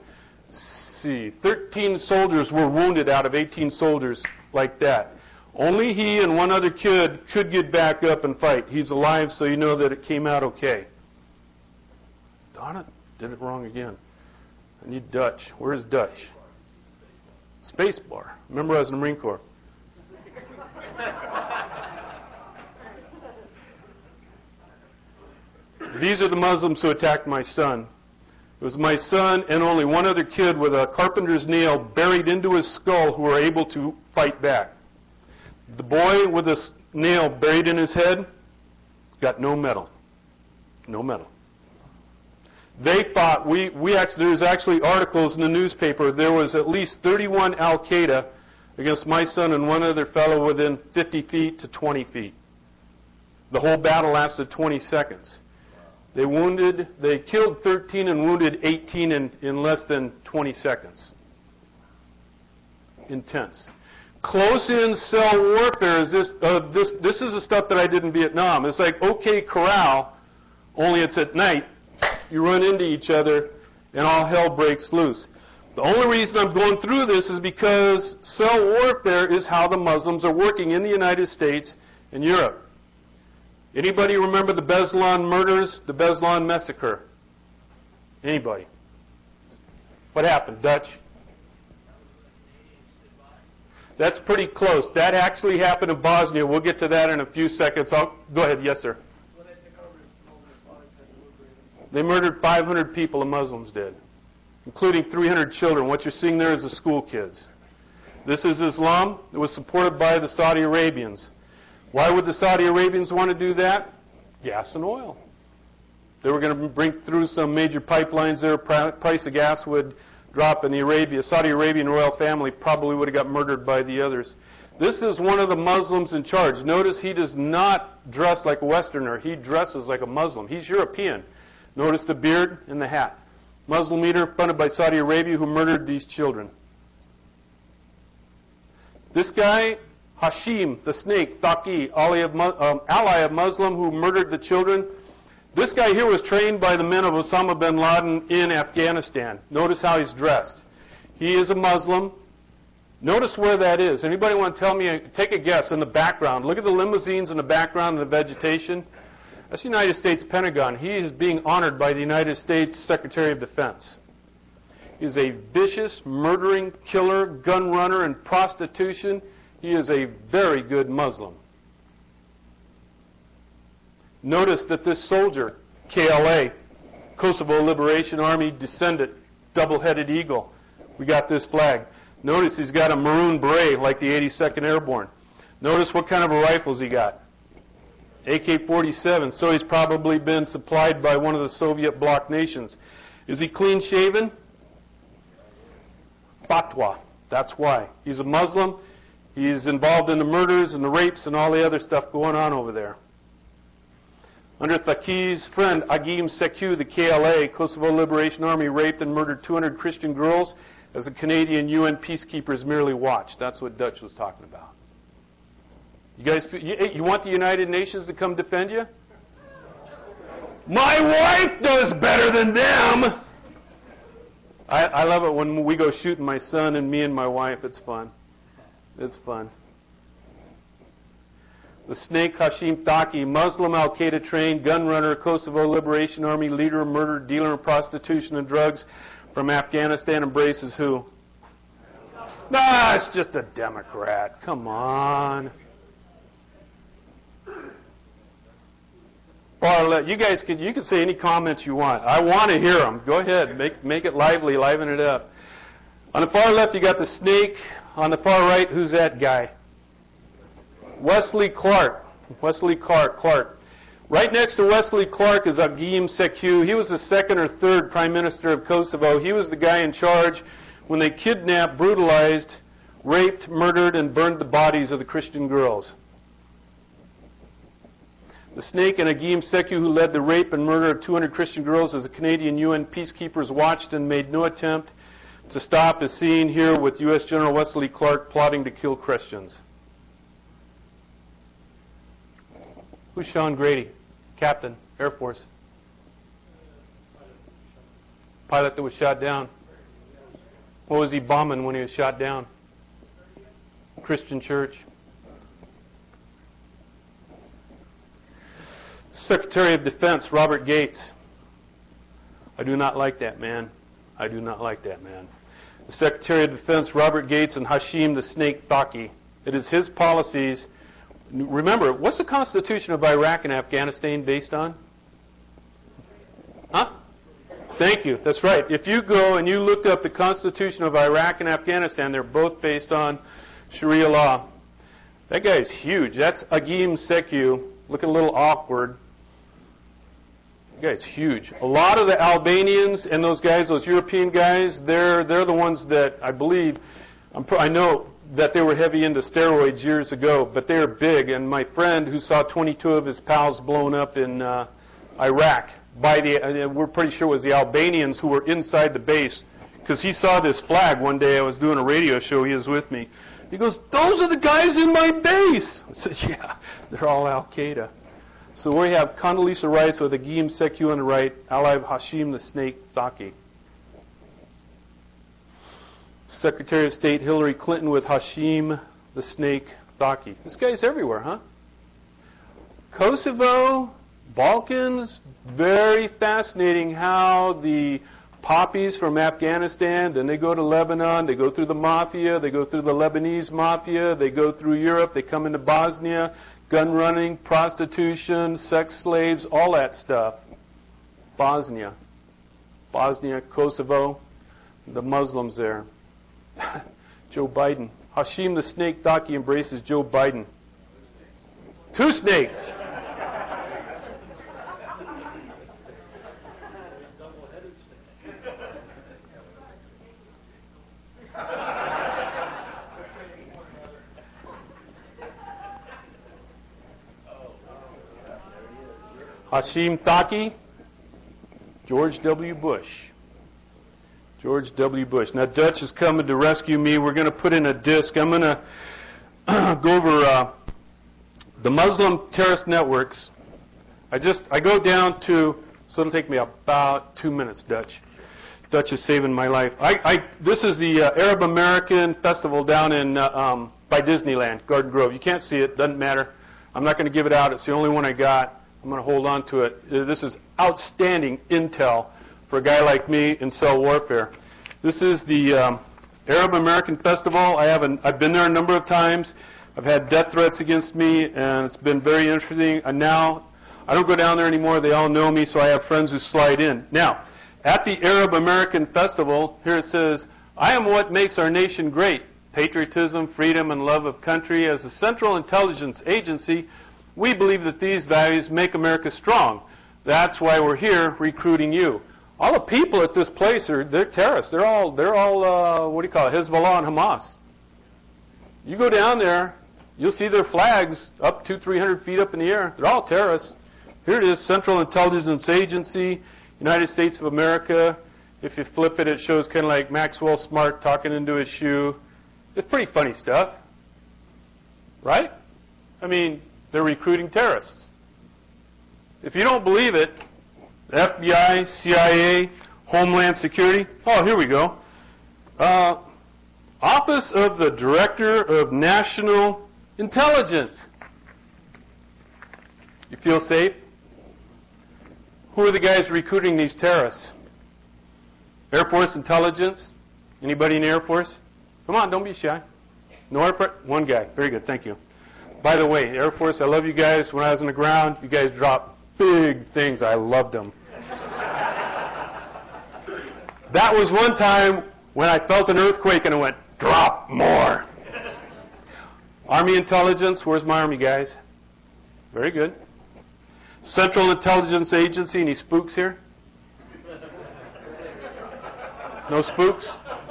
13 soldiers were wounded out of 18 soldiers like that. Only he and one other kid could get back up and fight. He's alive, so you know that it came out okay. Darn it, did it wrong again. I need Dutch. Where's Dutch? Space bar. Remember I was in the Marine Corps. These are the Muslims who attacked my son. It was my son and only one other kid with a carpenter's nail buried into his skull who were able to fight back. The boy with a nail buried in his head got no medal. No medal. They thought, there's actually articles in the newspaper, there was at least 31 Al-Qaeda against my son and one other fellow within 50 feet to 20 feet. The whole battle lasted 20 seconds. They killed 13 and wounded 18 in less than 20 seconds. Intense. Close-in cell warfare is this is the stuff that I did in Vietnam. It's like OK Corral, only it's at night. You run into each other and all hell breaks loose. The only reason I'm going through this is because cell warfare is how the Muslims are working in the United States and Europe. Anybody remember the Beslan murders, the Beslan massacre? Anybody? What happened, Dutch? That's pretty close. That actually happened in Bosnia. We'll get to that in a few seconds. Go ahead. Yes, sir. They murdered 500 people, the Muslims did, including 300 children. What you're seeing there is the school kids. This is Islam. It was supported by the Saudi Arabians. Why would the Saudi Arabians want to do that? Gas and oil. They were going to bring through some major pipelines there. Price of gas would drop in the Saudi Arabian royal family probably would have got murdered by the others. This is one of the Muslims in charge. Notice he does not dress like a Westerner. He dresses like a Muslim. He's European. Notice the beard and the hat. Muslim leader funded by Saudi Arabia who murdered these children. This guy, Hashim, the snake, Taki, ally of Muslim who murdered the children. This guy here was trained by the men of Osama bin Laden in Afghanistan. Notice how he's dressed. He is a Muslim. Notice where that is. Anybody want to tell me, take a guess, in the background. Look at the limousines in the background and the vegetation. That's the United States Pentagon. He is being honored by the United States Secretary of Defense. He is a vicious, murdering, killer, gun runner, and prostitution. He is a very good Muslim. Notice that this soldier, KLA, Kosovo Liberation Army descendant, double-headed eagle. We got this flag. Notice he's got a maroon beret like the 82nd Airborne. Notice what kind of a rifles he got. AK-47. So he's probably been supplied by one of the Soviet bloc nations. Is he clean shaven? Fatwa. That's why. He's a Muslim. He's involved in the murders and the rapes and all the other stuff going on over there. Under Thaki's friend, Agim Seku, the KLA, Kosovo Liberation Army, raped and murdered 200 Christian girls as the Canadian UN peacekeepers merely watched. That's what Dutch was talking about. You guys, you want the United Nations to come defend you? My wife does better than them! I love it when we go shooting, my son and me and my wife. It's fun. It's fun. The snake Hashim Thaki, Muslim Al-Qaeda trained gun runner, Kosovo Liberation Army leader, murder, dealer in prostitution and drugs from Afghanistan, embraces who? Nah, it's just a Democrat. Come on. Or you guys you can say any comments you want. I want to hear them. Go ahead, make it lively, liven it up. On the far left, you got the snake. On the far right, who's that guy? Wesley Clark. Wesley Clark. Right next to Wesley Clark is Agim Seku. He was the second or third prime minister of Kosovo. He was the guy in charge when they kidnapped, brutalized, raped, murdered, and burned the bodies of the Christian girls. The snake and Agim Seku, who led the rape and murder of 200 Christian girls as the Canadian UN peacekeepers watched and made no attempt to stop, is seen here with U.S. General Wesley Clark plotting to kill Christians. Who's Sean Grady? Captain, Air Force. Pilot that was shot down. What was he bombing when he was shot down? Christian church. Secretary of Defense, Robert Gates. I do not like that man. I do not like that man. The Secretary of Defense, Robert Gates, and Hashim the Snake Thaki. It is his policies. Remember, what's the Constitution of Iraq and Afghanistan based on? Huh? Thank you. That's right. If you go and you look up the Constitution of Iraq and Afghanistan, they're both based on Sharia law. That guy's huge. That's Agim Seku. Looking a little awkward. That guy's huge. A lot of the Albanians and those guys, those European guys, they're the ones that I believe, I know that they were heavy into steroids years ago, but they're big. And my friend who saw 22 of his pals blown up in Iraq, we're pretty sure it was the Albanians who were inside the base, because he saw this flag one day. I was doing a radio show. He was with me. He goes, "Those are the guys in my base." I said, "Yeah, they're all Al-Qaeda." So we have Condoleezza Rice with Agim Seku on the right, ally of Hashim the Snake Thaki. Secretary of State Hillary Clinton with Hashim the Snake Thaki. This guy's everywhere, huh? Kosovo, Balkans, very fascinating how the poppies from Afghanistan, then they go to Lebanon, they go through the mafia, they go through the Lebanese mafia, they go through Europe, they come into Bosnia, gun running, prostitution, sex slaves, all that stuff. Bosnia, Kosovo, the Muslims there. Joe Biden. Hashim the Snake Thaki embraces Joe Biden. Two snakes. Hashim Thaki, George W. Bush. George W. Bush. Now, Dutch is coming to rescue me. We're going to put in a disc. I'm going to go over the Muslim terrorist networks. I go down to, so it'll take me about 2 minutes, Dutch. Dutch is saving my life. This is the Arab American Festival down in by Disneyland, Garden Grove. You can't see it. Doesn't matter. I'm not going to give it out. It's the only one I got. I'm going to hold on to it. This is outstanding intel for a guy like me in cell warfare. This is the Arab American Festival. I've been there a number of times. I've had death threats against me, and it's been very interesting. And now I don't go down there anymore. They all know me, so I have friends who slide in. Now, at the Arab American Festival, here it says, I am what makes our nation great. Patriotism, freedom, and love of country. As a Central Intelligence Agency, we believe that these values make America strong. That's why we're here recruiting you. All the people at this place they're terrorists. They're all what do you call it? Hezbollah and Hamas. You go down there, you'll see their flags up 200-300 feet up in the air. They're all terrorists. Here it is, Central Intelligence Agency, United States of America. If you flip it, it shows kind of like Maxwell Smart talking into his shoe. It's pretty funny stuff, right? I mean, they're recruiting terrorists. If you don't believe it, the FBI, CIA, Homeland Security. Oh, here we go. Office of the Director of National Intelligence. You feel safe? Who are the guys recruiting these terrorists? Air Force Intelligence? Anybody in the Air Force? Come on, don't be shy. No Air Force? One guy. Very good, thank you. By the way, Air Force, I love you guys. When I was on the ground, you guys dropped big things. I loved them. That was one time when I felt an earthquake and I went, drop more. Army Intelligence, where's my Army guys? Very good. Central Intelligence Agency, any spooks here? No spooks?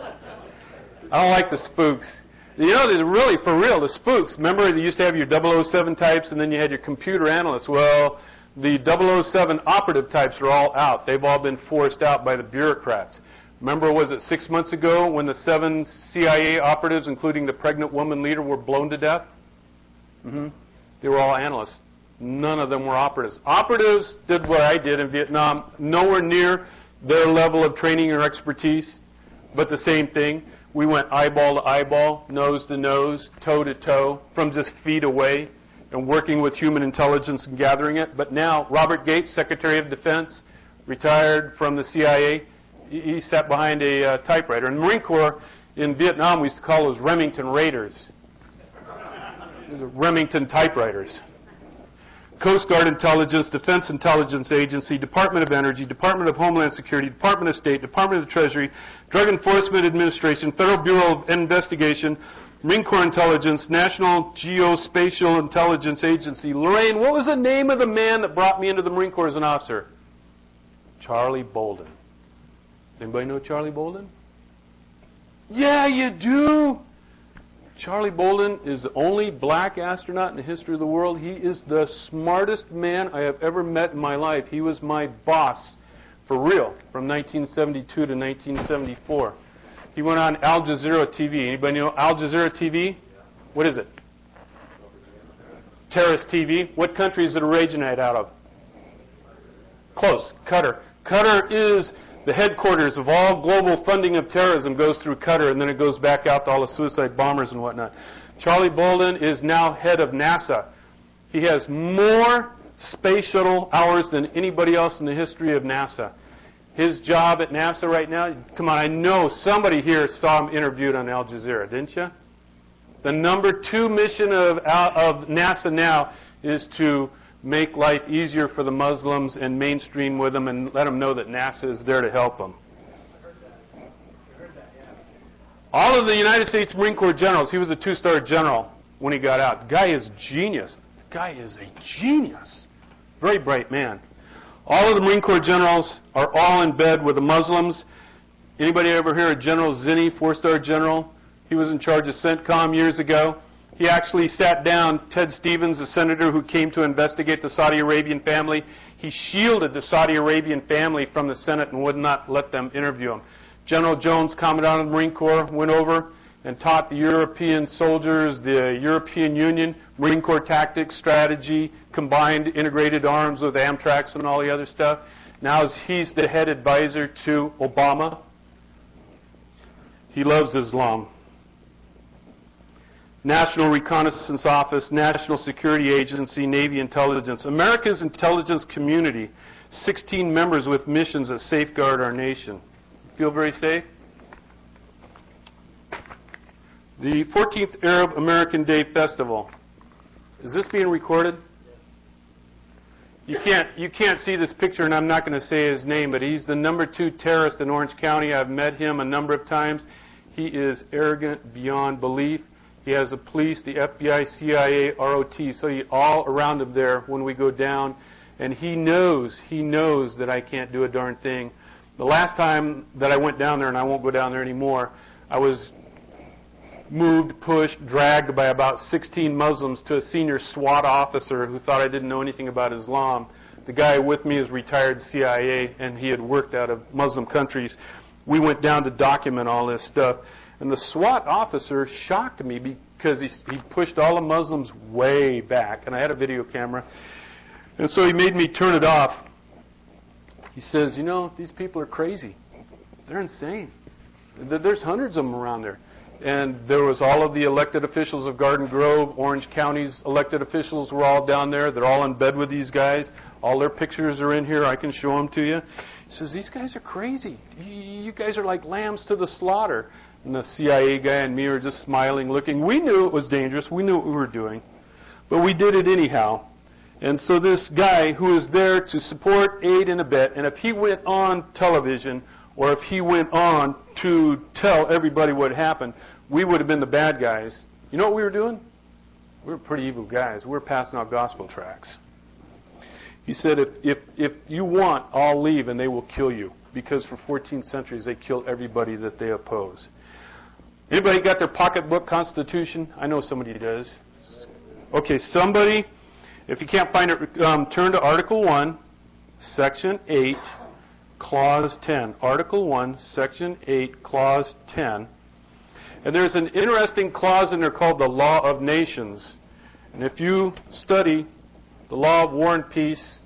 I don't like the spooks. You know, they're really, for real, the spooks. Remember, you used to have your 007 types and then you had your computer analysts. Well, the 007 operative types are all out. They've all been forced out by the bureaucrats. Remember, was it 6 months ago when the 7 CIA operatives, including the pregnant woman leader, were blown to death? They were all analysts. None of them were operatives. Operatives did what I did in Vietnam, nowhere near their level of training or expertise, but the same thing. We went eyeball to eyeball, nose to nose, toe to toe, from just feet away, and working with human intelligence and gathering it. But now, Robert Gates, Secretary of Defense, retired from the CIA, he sat behind a typewriter. In the Marine Corps, in Vietnam, we used to call those Remington Raiders. Those are Remington typewriters. Coast Guard Intelligence, Defense Intelligence Agency, Department of Energy, Department of Homeland Security, Department of State, Department of the Treasury, Drug Enforcement Administration, Federal Bureau of Investigation, Marine Corps Intelligence, National Geospatial Intelligence Agency. Lorraine, what was the name of the man that brought me into the Marine Corps as an officer? Charlie Bolden. Does anybody know Charlie Bolden? Yeah, you do. Charlie Bolden is the only black astronaut in the history of the world. He is the smartest man I have ever met in my life. He was my boss, for real, from 1972 to 1974. He went on Al Jazeera TV. Anybody know Al Jazeera TV? What is it? Terrorist TV. What country does it originate out of? Close. Qatar. Qatar is the headquarters of all global funding of terrorism, goes through Qatar, and then it goes back out to all the suicide bombers and whatnot. Charlie Bolden is now head of NASA. He has more space shuttle hours than anybody else in the history of NASA. His job at NASA right now, come on, I know somebody here saw him interviewed on Al Jazeera, didn't you? The number 2 mission of NASA now is to make life easier for the Muslims and mainstream with them and let them know that NASA is there to help them. All of the United States Marine Corps generals, he was a 2-star general when he got out. The guy is genius. The guy is a genius. Very bright man. All of the Marine Corps generals are all in bed with the Muslims. Anybody ever hear of General Zinni, 4-star general? He was in charge of CENTCOM years ago. He actually sat down Ted Stevens, the senator who came to investigate the Saudi Arabian family. He shielded the Saudi Arabian family from the Senate and would not let them interview him. General Jones, Commandant of the Marine Corps, went over and taught the European soldiers, the European Union, Marine Corps tactics, strategy, combined integrated arms with Amtracs and all the other stuff. Now he's the head advisor to Obama. He loves Islam. National Reconnaissance Office, National Security Agency, Navy Intelligence. America's intelligence community, 16 members with missions that safeguard our nation. Feel very safe? The 14th Arab American Day Festival. Is this being recorded? You can't see this picture, and I'm not going to say his name, but he's the number 2 terrorist in Orange County. I've met him a number of times. He is arrogant beyond belief. He has the police, the FBI, CIA, ROTC all around him there when we go down. And he knows that I can't do a darn thing. The last time that I went down there, and I won't go down there anymore, I was moved, pushed, dragged by about 16 Muslims to a senior SWAT officer who thought I didn't know anything about Islam. The guy with me is retired CIA, and he had worked out of Muslim countries. We went down to document all this stuff. And the SWAT officer shocked me because he pushed all the Muslims way back, and I had a video camera. And so he made me turn it off. He says, you know, these people are crazy. They're insane. There's hundreds of them around there. And there was all of the elected officials of Garden Grove, Orange County's elected officials were all down there. They're all in bed with these guys. All their pictures are in here. I can show them to you. He says, these guys are crazy. You guys are like lambs to the slaughter. And the CIA guy and me are just smiling, looking. We knew it was dangerous. We knew what we were doing. But we did it anyhow. And so this guy who is there to support, aid, and abet, and if he went on television or if he went on to tell everybody what happened, we would have been the bad guys. You know what we were doing? We were pretty evil guys. We were passing out gospel tracts. He said, if you want, I'll leave and they will kill you. Because for 14 centuries they kill everybody that they oppose. Anybody got their pocketbook Constitution? I know somebody does. Okay, somebody, if you can't find it, turn to Article 1, Section 8, Clause 10. Article 1, Section 8, Clause 10. And there's an interesting clause in there called the Law of Nations. And if you study the Law of War and Peace,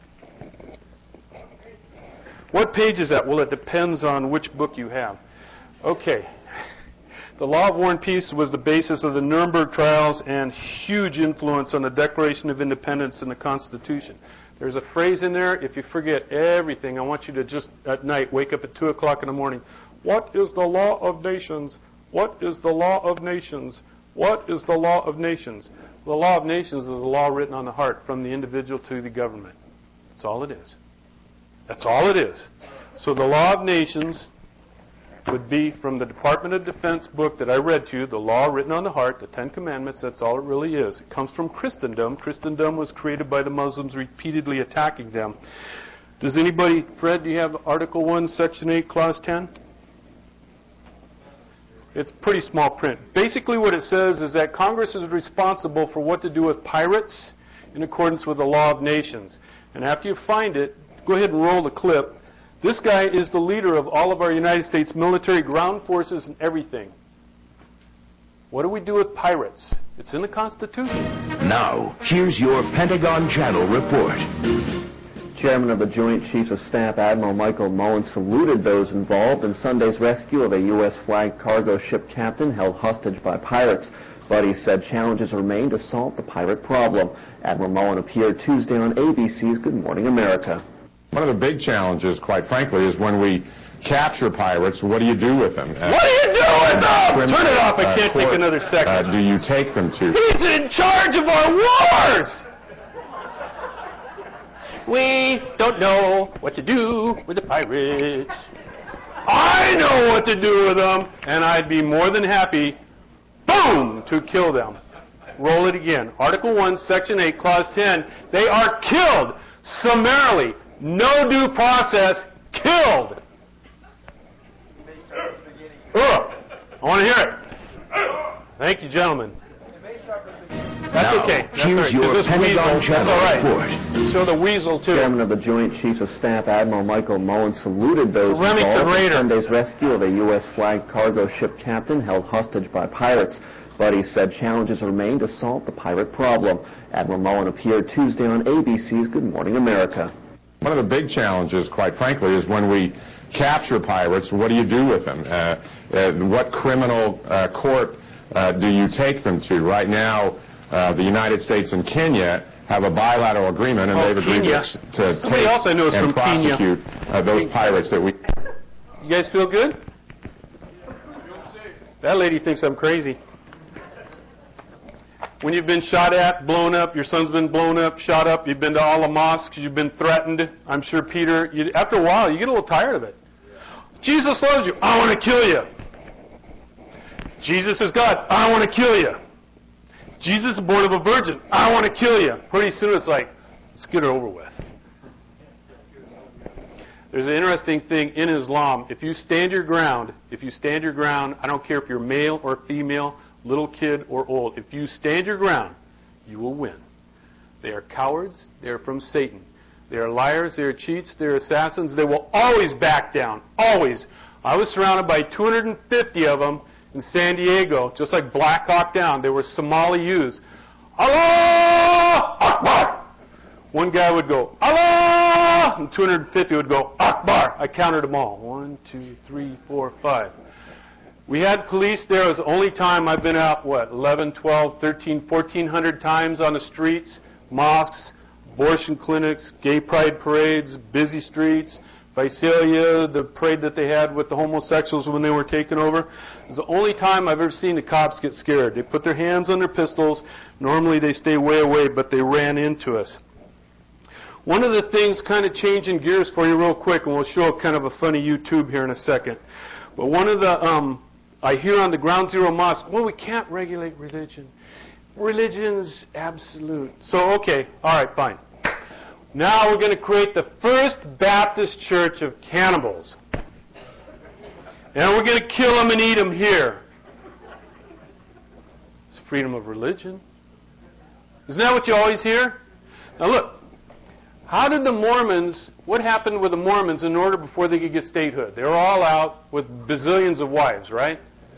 what page is that? Well, it depends on which book you have. Okay. The Law of War and Peace was the basis of the Nuremberg trials and huge influence on the Declaration of Independence and the Constitution. There's a phrase in there, if you forget everything, I want you to just at night wake up at 2 o'clock in the morning. What is the law of nations? What is the law of nations? What is the law of nations? The law of nations is a law written on the heart from the individual to the government. That's all it is. That's all it is. So the law of nations would be from the Department of Defense book that I read to you, the law written on the heart, the Ten Commandments. That's all it really is. It comes from Christendom. Christendom was created by the Muslims repeatedly attacking them. Does anybody, Fred, do you have Article 1, Section 8, Clause 10? It's pretty small print. Basically what it says is that Congress is responsible for what to do with pirates in accordance with the law of nations. And after you find it, go ahead and roll the clip. This guy is the leader of all of our United States military, ground forces, and everything. What do we do with pirates? It's in the Constitution. Now, here's your Pentagon Channel report. Chairman of the Joint Chiefs of Staff, Admiral Michael Mullen, saluted those involved in Sunday's rescue of a U.S.-flagged cargo ship captain held hostage by pirates. But he said challenges remain to solve the pirate problem. Admiral Mullen appeared Tuesday on ABC's Good Morning America. One of the big challenges, quite frankly, is when we capture pirates, what do you do with them? What do you do with them? Turn it off. I can't take another second. Do you take them to? He's in charge of our wars. We don't know what to do with the pirates. I know what to do with them, and I'd be more than happy, boom, to kill them. Roll it again. Article 1, Section 8, Clause 10. They are killed summarily. No due process. Killed. I want to hear it. Thank you, gentlemen. That's now, okay. That's here's right. your Pentagon Channel report. Show the weasel, too. Chairman of the Joint Chiefs of Staff, Admiral Michael Mullen, saluted those involved in Sunday's rescue of a U.S.-flagged cargo ship captain held hostage by pirates. But he said challenges remain to solve the pirate problem. Admiral Mullen appeared Tuesday on ABC's Good Morning America. One of the big challenges, quite frankly, is when we capture pirates, what do you do with them? What criminal court do you take them to? Right now, the United States and Kenya have a bilateral agreement, and they've agreed to take and prosecute those pirates that we... You guys feel good? That lady thinks I'm crazy. When you've been shot at, blown up, your son's been blown up, shot up, you've been to all the mosques, you've been threatened, I'm sure Peter, after a while, you get a little tired of it. Jesus loves you. I want to kill you. Jesus is God. I want to kill you. Jesus is born of a virgin. I want to kill you. Pretty soon it's like, let's get it over with. There's an interesting thing in Islam. If you stand your ground, I don't care if you're male or female, little kid or old, if you stand your ground, you will win. They are cowards. They are from Satan. They are liars. They are cheats. They are assassins. They will always back down. Always. I was surrounded by 250 of them in San Diego, just like Black Hawk Down. They were Somali youths. Allah Akbar! One guy would go, Allah! And 250 would go, Akbar! I counted them all. 1, 2, 3, 4, 5. We had police there. It was the only time I've been out, 11, 12, 13, 1,400 times on the streets, mosques, abortion clinics, gay pride parades, busy streets, Visalia, the parade that they had with the homosexuals when they were taken over. It was the only time I've ever seen the cops get scared. They put their hands on their pistols. Normally they stay way away, but they ran into us. One of the things, kind of changing gears for you real quick, and we'll show kind of a funny YouTube here in a second. But one of the, I hear on the Ground Zero Mosque, well, we can't regulate religion. Religion's absolute. So, okay, all right, fine. Now we're going to create the First Baptist Church of Cannibals. And we're going to kill them and eat them here. It's freedom of religion. Isn't that what you always hear? Now look, how did the Mormons, what happened with the Mormons in order before they could get statehood? They were all out with bazillions of wives, right?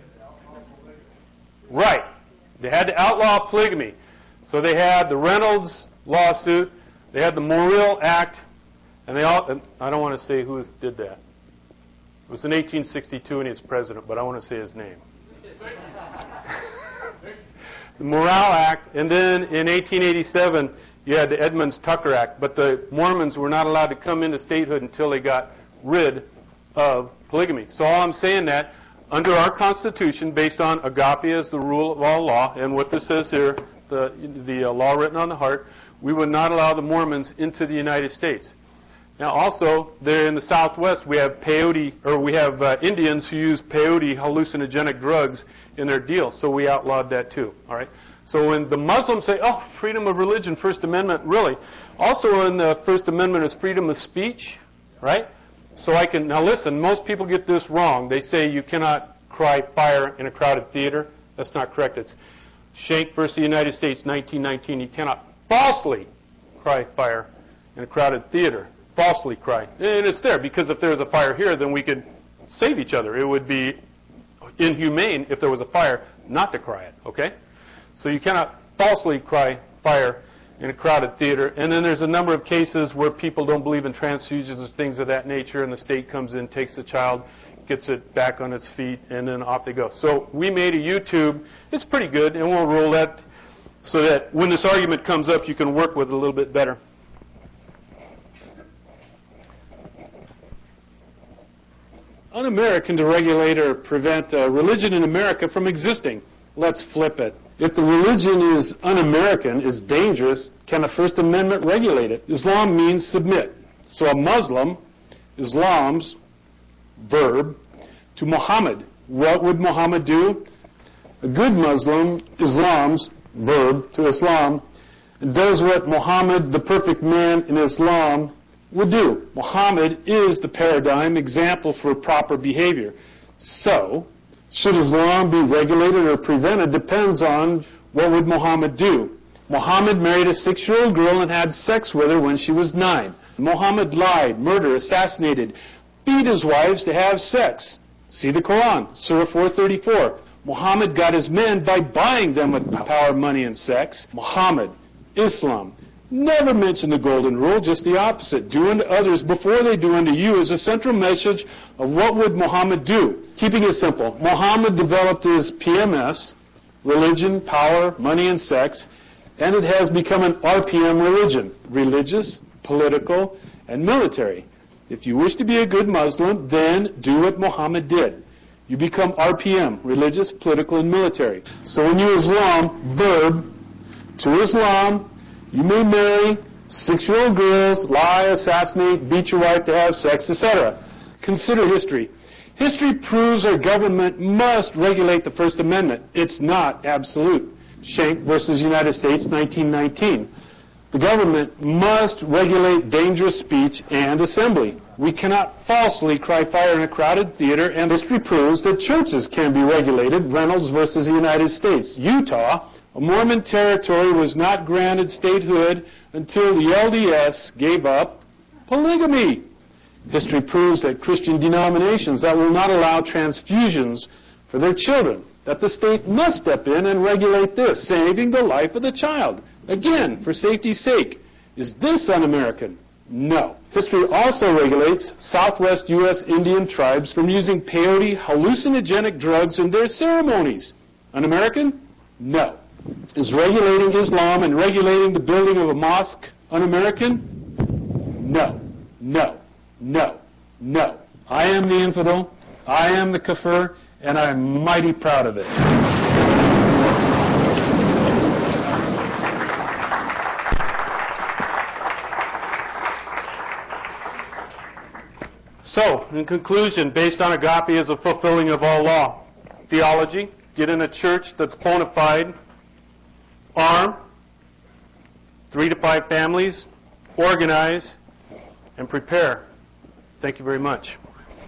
Right. They had to outlaw polygamy. So they had the Reynolds lawsuit, they had the Morrill Act, and they all, and I don't want to say who did that. It was in 1862 and he was president, but I want to say his name. The Morrill Act, and then in 1887, you had the Edmunds-Tucker Act, but the Mormons were not allowed to come into statehood until they got rid of polygamy. So all I'm saying that, under our Constitution, based on agape as the rule of all law, and what this says here, the law written on the heart, we would not allow the Mormons into the United States. Now also, there in the Southwest, we have peyote, or we have Indians who use peyote hallucinogenic drugs in their deal, so we outlawed that too. All right. So when the Muslims say, "Oh, freedom of religion, First Amendment," really, also in the First Amendment is freedom of speech, right? So I can now listen. Most people get this wrong. They say you cannot cry fire in a crowded theater. That's not correct. It's Schenck versus the United States, 1919. You cannot falsely cry fire in a crowded theater. Falsely cry. And it's there because if there's a fire here, then we could save each other. It would be inhumane if there was a fire not to cry it, okay? So you cannot falsely cry fire in a crowded theater. And then there's a number of cases where people don't believe in transfusions or things of that nature, and the state comes in, takes the child, gets it back on its feet, and then off they go. So we made a YouTube. It's pretty good, and we'll roll that so that when this argument comes up, you can work with it a little bit better. Un-American to regulate or prevent religion in America from existing. Let's flip it. If the religion is un-American, is dangerous, can the First Amendment regulate it? Islam means submit. So a Muslim, Islam's verb, to Muhammad. What would Muhammad do? A good Muslim, Islam's verb, to Islam, does what Muhammad, the perfect man in Islam, would do. Muhammad is the paradigm example for proper behavior. So, should Islam be regulated or prevented depends on what would Muhammad do. Muhammad married a 6-year-old girl and had sex with her when she was 9. Muhammad lied, murdered, assassinated, beat his wives to have sex. See the Quran, Surah 434. Muhammad got his men by buying them with power, money, and sex. Muhammad, Islam, never mention the golden rule, just the opposite. Do unto others before they do unto you is a central message of what would Muhammad do. Keeping it simple, Muhammad developed his PMS, religion, power, money, and sex, and it has become an RPM religion, religious, political, and military. If you wish to be a good Muslim, then do what Muhammad did. You become RPM, religious, political, and military. So when you Islam, verb, to Islam, you may marry 6-year-old girls, lie, assassinate, beat your wife to have sex, etc. Consider history. History proves our government must regulate the First Amendment. It's not absolute. Schenck versus United States, 1919. The government must regulate dangerous speech and assembly. We cannot falsely cry fire in a crowded theater, and history proves that churches can be regulated. Reynolds versus the United States. Utah, a Mormon territory, was not granted statehood until the LDS gave up polygamy. History proves that Christian denominations that will not allow transfusions for their children, that the state must step in and regulate this, saving the life of the child. Again, for safety's sake. Is this un-American? No. History also regulates Southwest U.S. Indian tribes from using peyote hallucinogenic drugs in their ceremonies. Un-American? No. Is regulating Islam and regulating the building of a mosque un-American? No. No. No. No. I am the infidel. I am the kafir, and I'm mighty proud of it. So, in conclusion, based on agape is a fulfilling of all law. Theology, get in a church that's bona fide. Arm, 3 to 5 families, organize, and prepare. Thank you very much.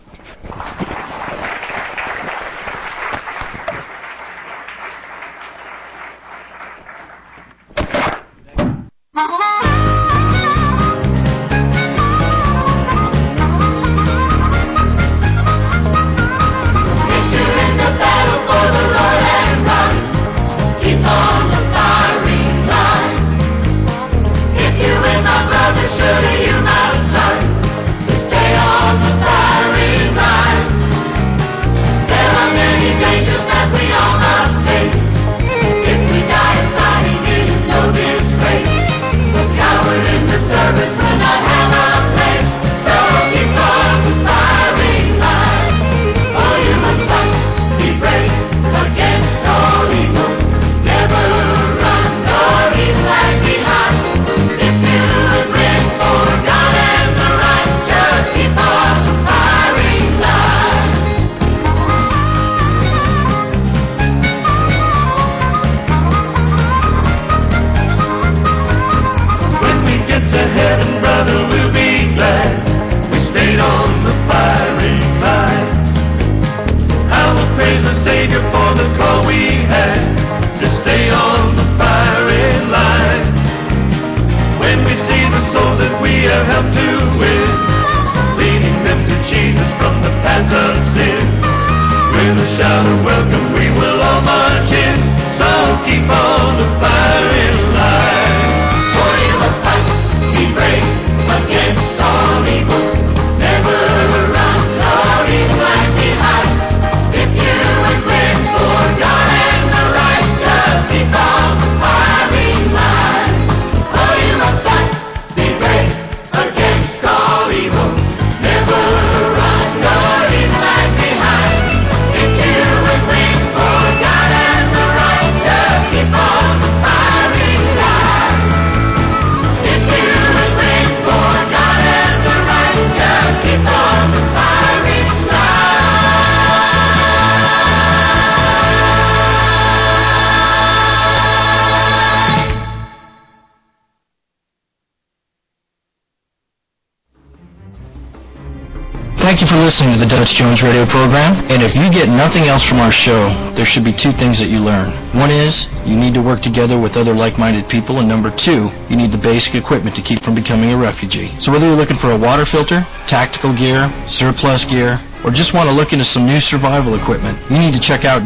Thank you for listening to the Dutch Jones Radio program. And if you get nothing else from our show, there should be 2 things that you learn. One is, you need to work together with other like-minded people. And number 2, you need the basic equipment to keep from becoming a refugee. So whether you're looking for a water filter, tactical gear, surplus gear, or just want to look into some new survival equipment, you need to check out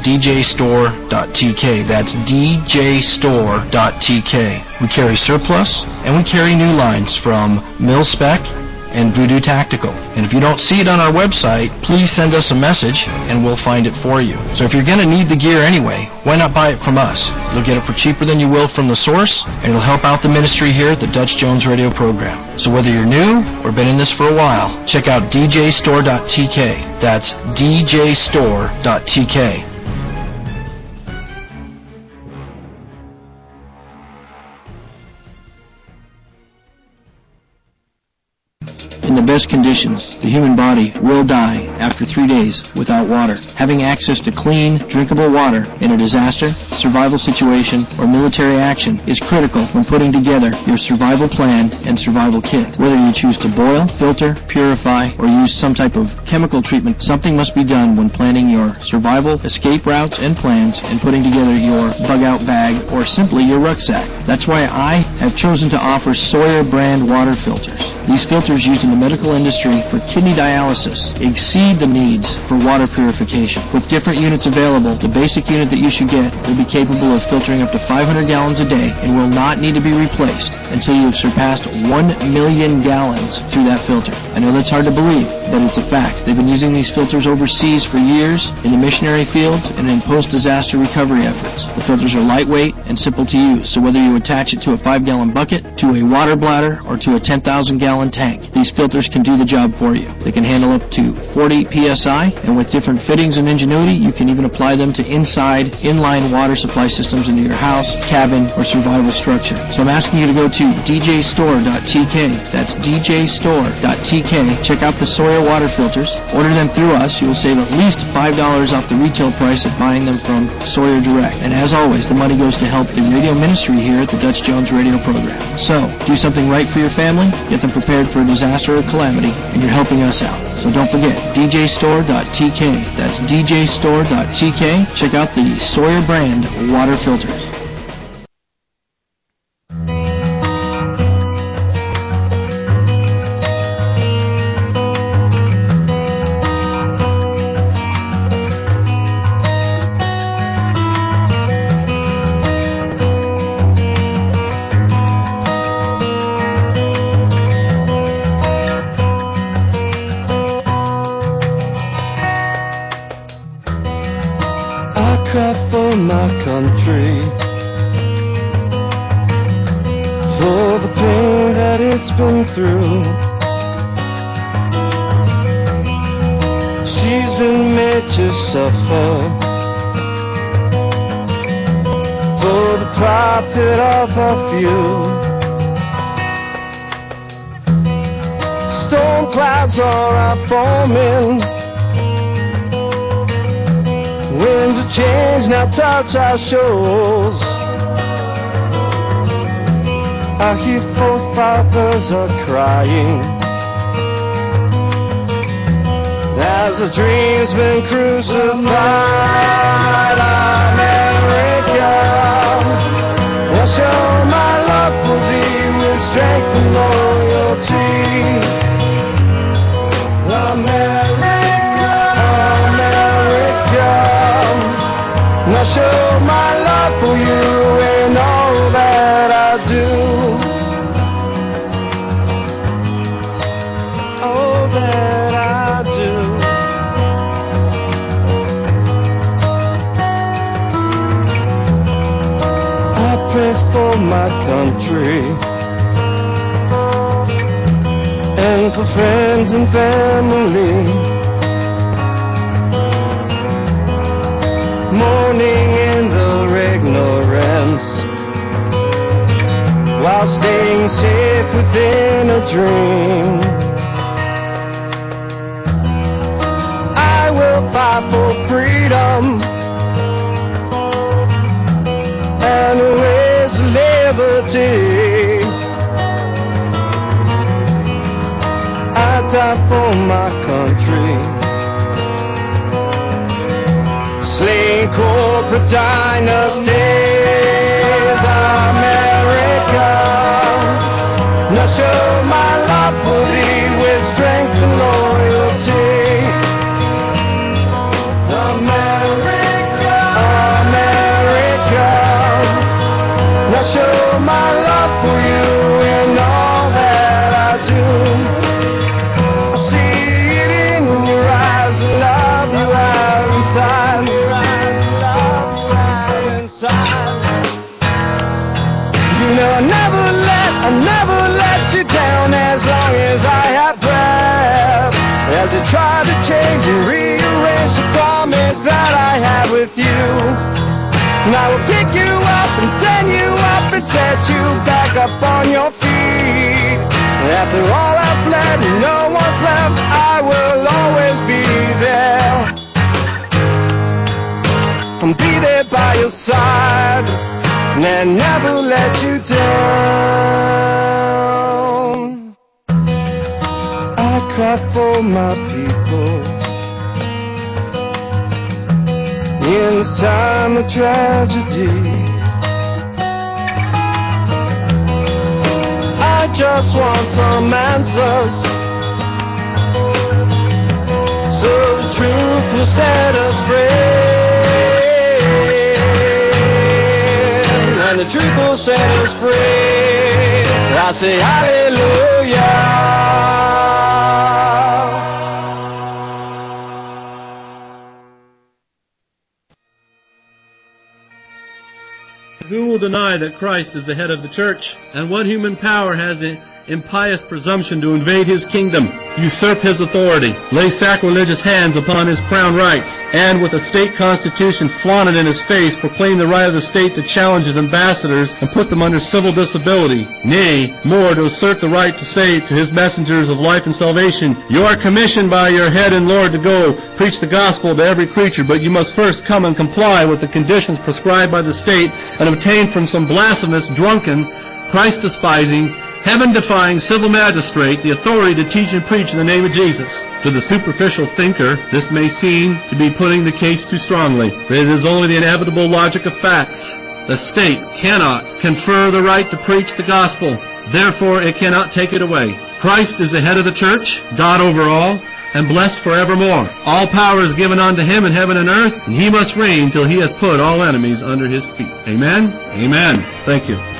djstore.tk. That's djstore.tk. We carry surplus, and we carry new lines from Mil-Spec and Voodoo Tactical. And if you don't see it on our website, please send us a message and we'll find it for you. So if you're going to need the gear anyway, why not buy it from us? You'll get it for cheaper than you will from the source, and it'll help out the ministry here at the Dutch Jones Radio program. So whether you're new or been in this for a while, check out djstore.tk. That's djstore.tk. in the best conditions, the human body will die after 3 days without water. Having access to clean, drinkable water in a disaster, survival situation, or military action is critical when putting together your survival plan and survival kit. Whether you choose to boil, filter, purify, or use some type of chemical treatment, something must be done when planning your survival, escape routes, and plans, and putting together your bug-out bag or simply your rucksack. That's why I have chosen to offer Sawyer brand water filters. These filters used in the medical industry for kidney dialysis exceed the needs for water purification. With different units available, the basic unit that you should get will be capable of filtering up to 500 gallons a day and will not need to be replaced until you have surpassed 1 million gallons through that filter. I know that's hard to believe, but it's a fact. They've been using these filters overseas for years in the missionary fields and in post-disaster recovery efforts. The filters are lightweight and simple to use, so whether you attach it to a 5-gallon bucket, to a water bladder, or to a 10,000-gallon tank, these filters can do the job for you. They can handle up to 40 psi, and with different fittings and ingenuity, you can even apply them to inside, inline water supply systems into your house, cabin, or survival structure. So I'm asking you to go to djstore.tk. That's djstore.tk. Check out the Sawyer water filters. Order them through us. You will save at least $5 off the retail price of buying them from Sawyer Direct. And as always, the money goes to help the radio ministry here at the Dutch Jones radio program. So, do something right for your family, get them prepared for a disaster or calamity, and you're helping us out. So don't forget, djstore.tk. That's djstore.tk. Check out the Sawyer brand water filters. cry for my country, for the pain that it's been through. She's been made to suffer for the profit of a few. Storm clouds are forming, winds of change now touch our shores. I hear forefathers are crying as the dream's been crucified. America, I'll show my love for thee with strength and loyalty. America, America, I'll show my love for you in all that I do. All that I do. I pray for my country and for friends and family, mourning in their ignorance while staying safe within a dream. I will fight for freedom and raise liberty. I die for my country, slaying corporate dynasties. America, now show my love for thee with strength and loyalty. America, America, now show my love for you in all that I do. I see it in your eyes, the love you have inside. Your eyes, the love you have inside. You know I'll never let you down as long as I have breath. As I try to change and rearrange the promise that I have with you. And I will pick you up and stand you up and set you back up on your feet. After all I've that no one's left, I will always be there. And be there by your side, and never let you down. I cry for my people in this time of tragedy. I just want some answers, so the truth will set us free. And the truth will set us free. I say hallelujah. Who will deny that Christ is the head of the church? And what human power has an impious presumption to invade his kingdom, usurp his authority, lay sacrilegious hands upon his crown rights, and with a state constitution flaunted in his face, proclaim the right of the state to challenge his ambassadors and put them under civil disability? Nay, more, to assert the right to say to his messengers of life and salvation, you are commissioned by your head and Lord to go preach the gospel to every creature, but you must first come and comply with the conditions prescribed by the state and obtain from some blasphemous, drunken, Christ-despising, heaven-defying civil magistrate the authority to teach and preach in the name of Jesus. To the superficial thinker, this may seem to be putting the case too strongly, but it is only the inevitable logic of facts. The state cannot confer the right to preach the gospel. Therefore, it cannot take it away. Christ is the head of the church, God over all, and blessed forevermore. All power is given unto him in heaven and earth, and he must reign till he hath put all enemies under his feet. Amen? Amen. Thank you.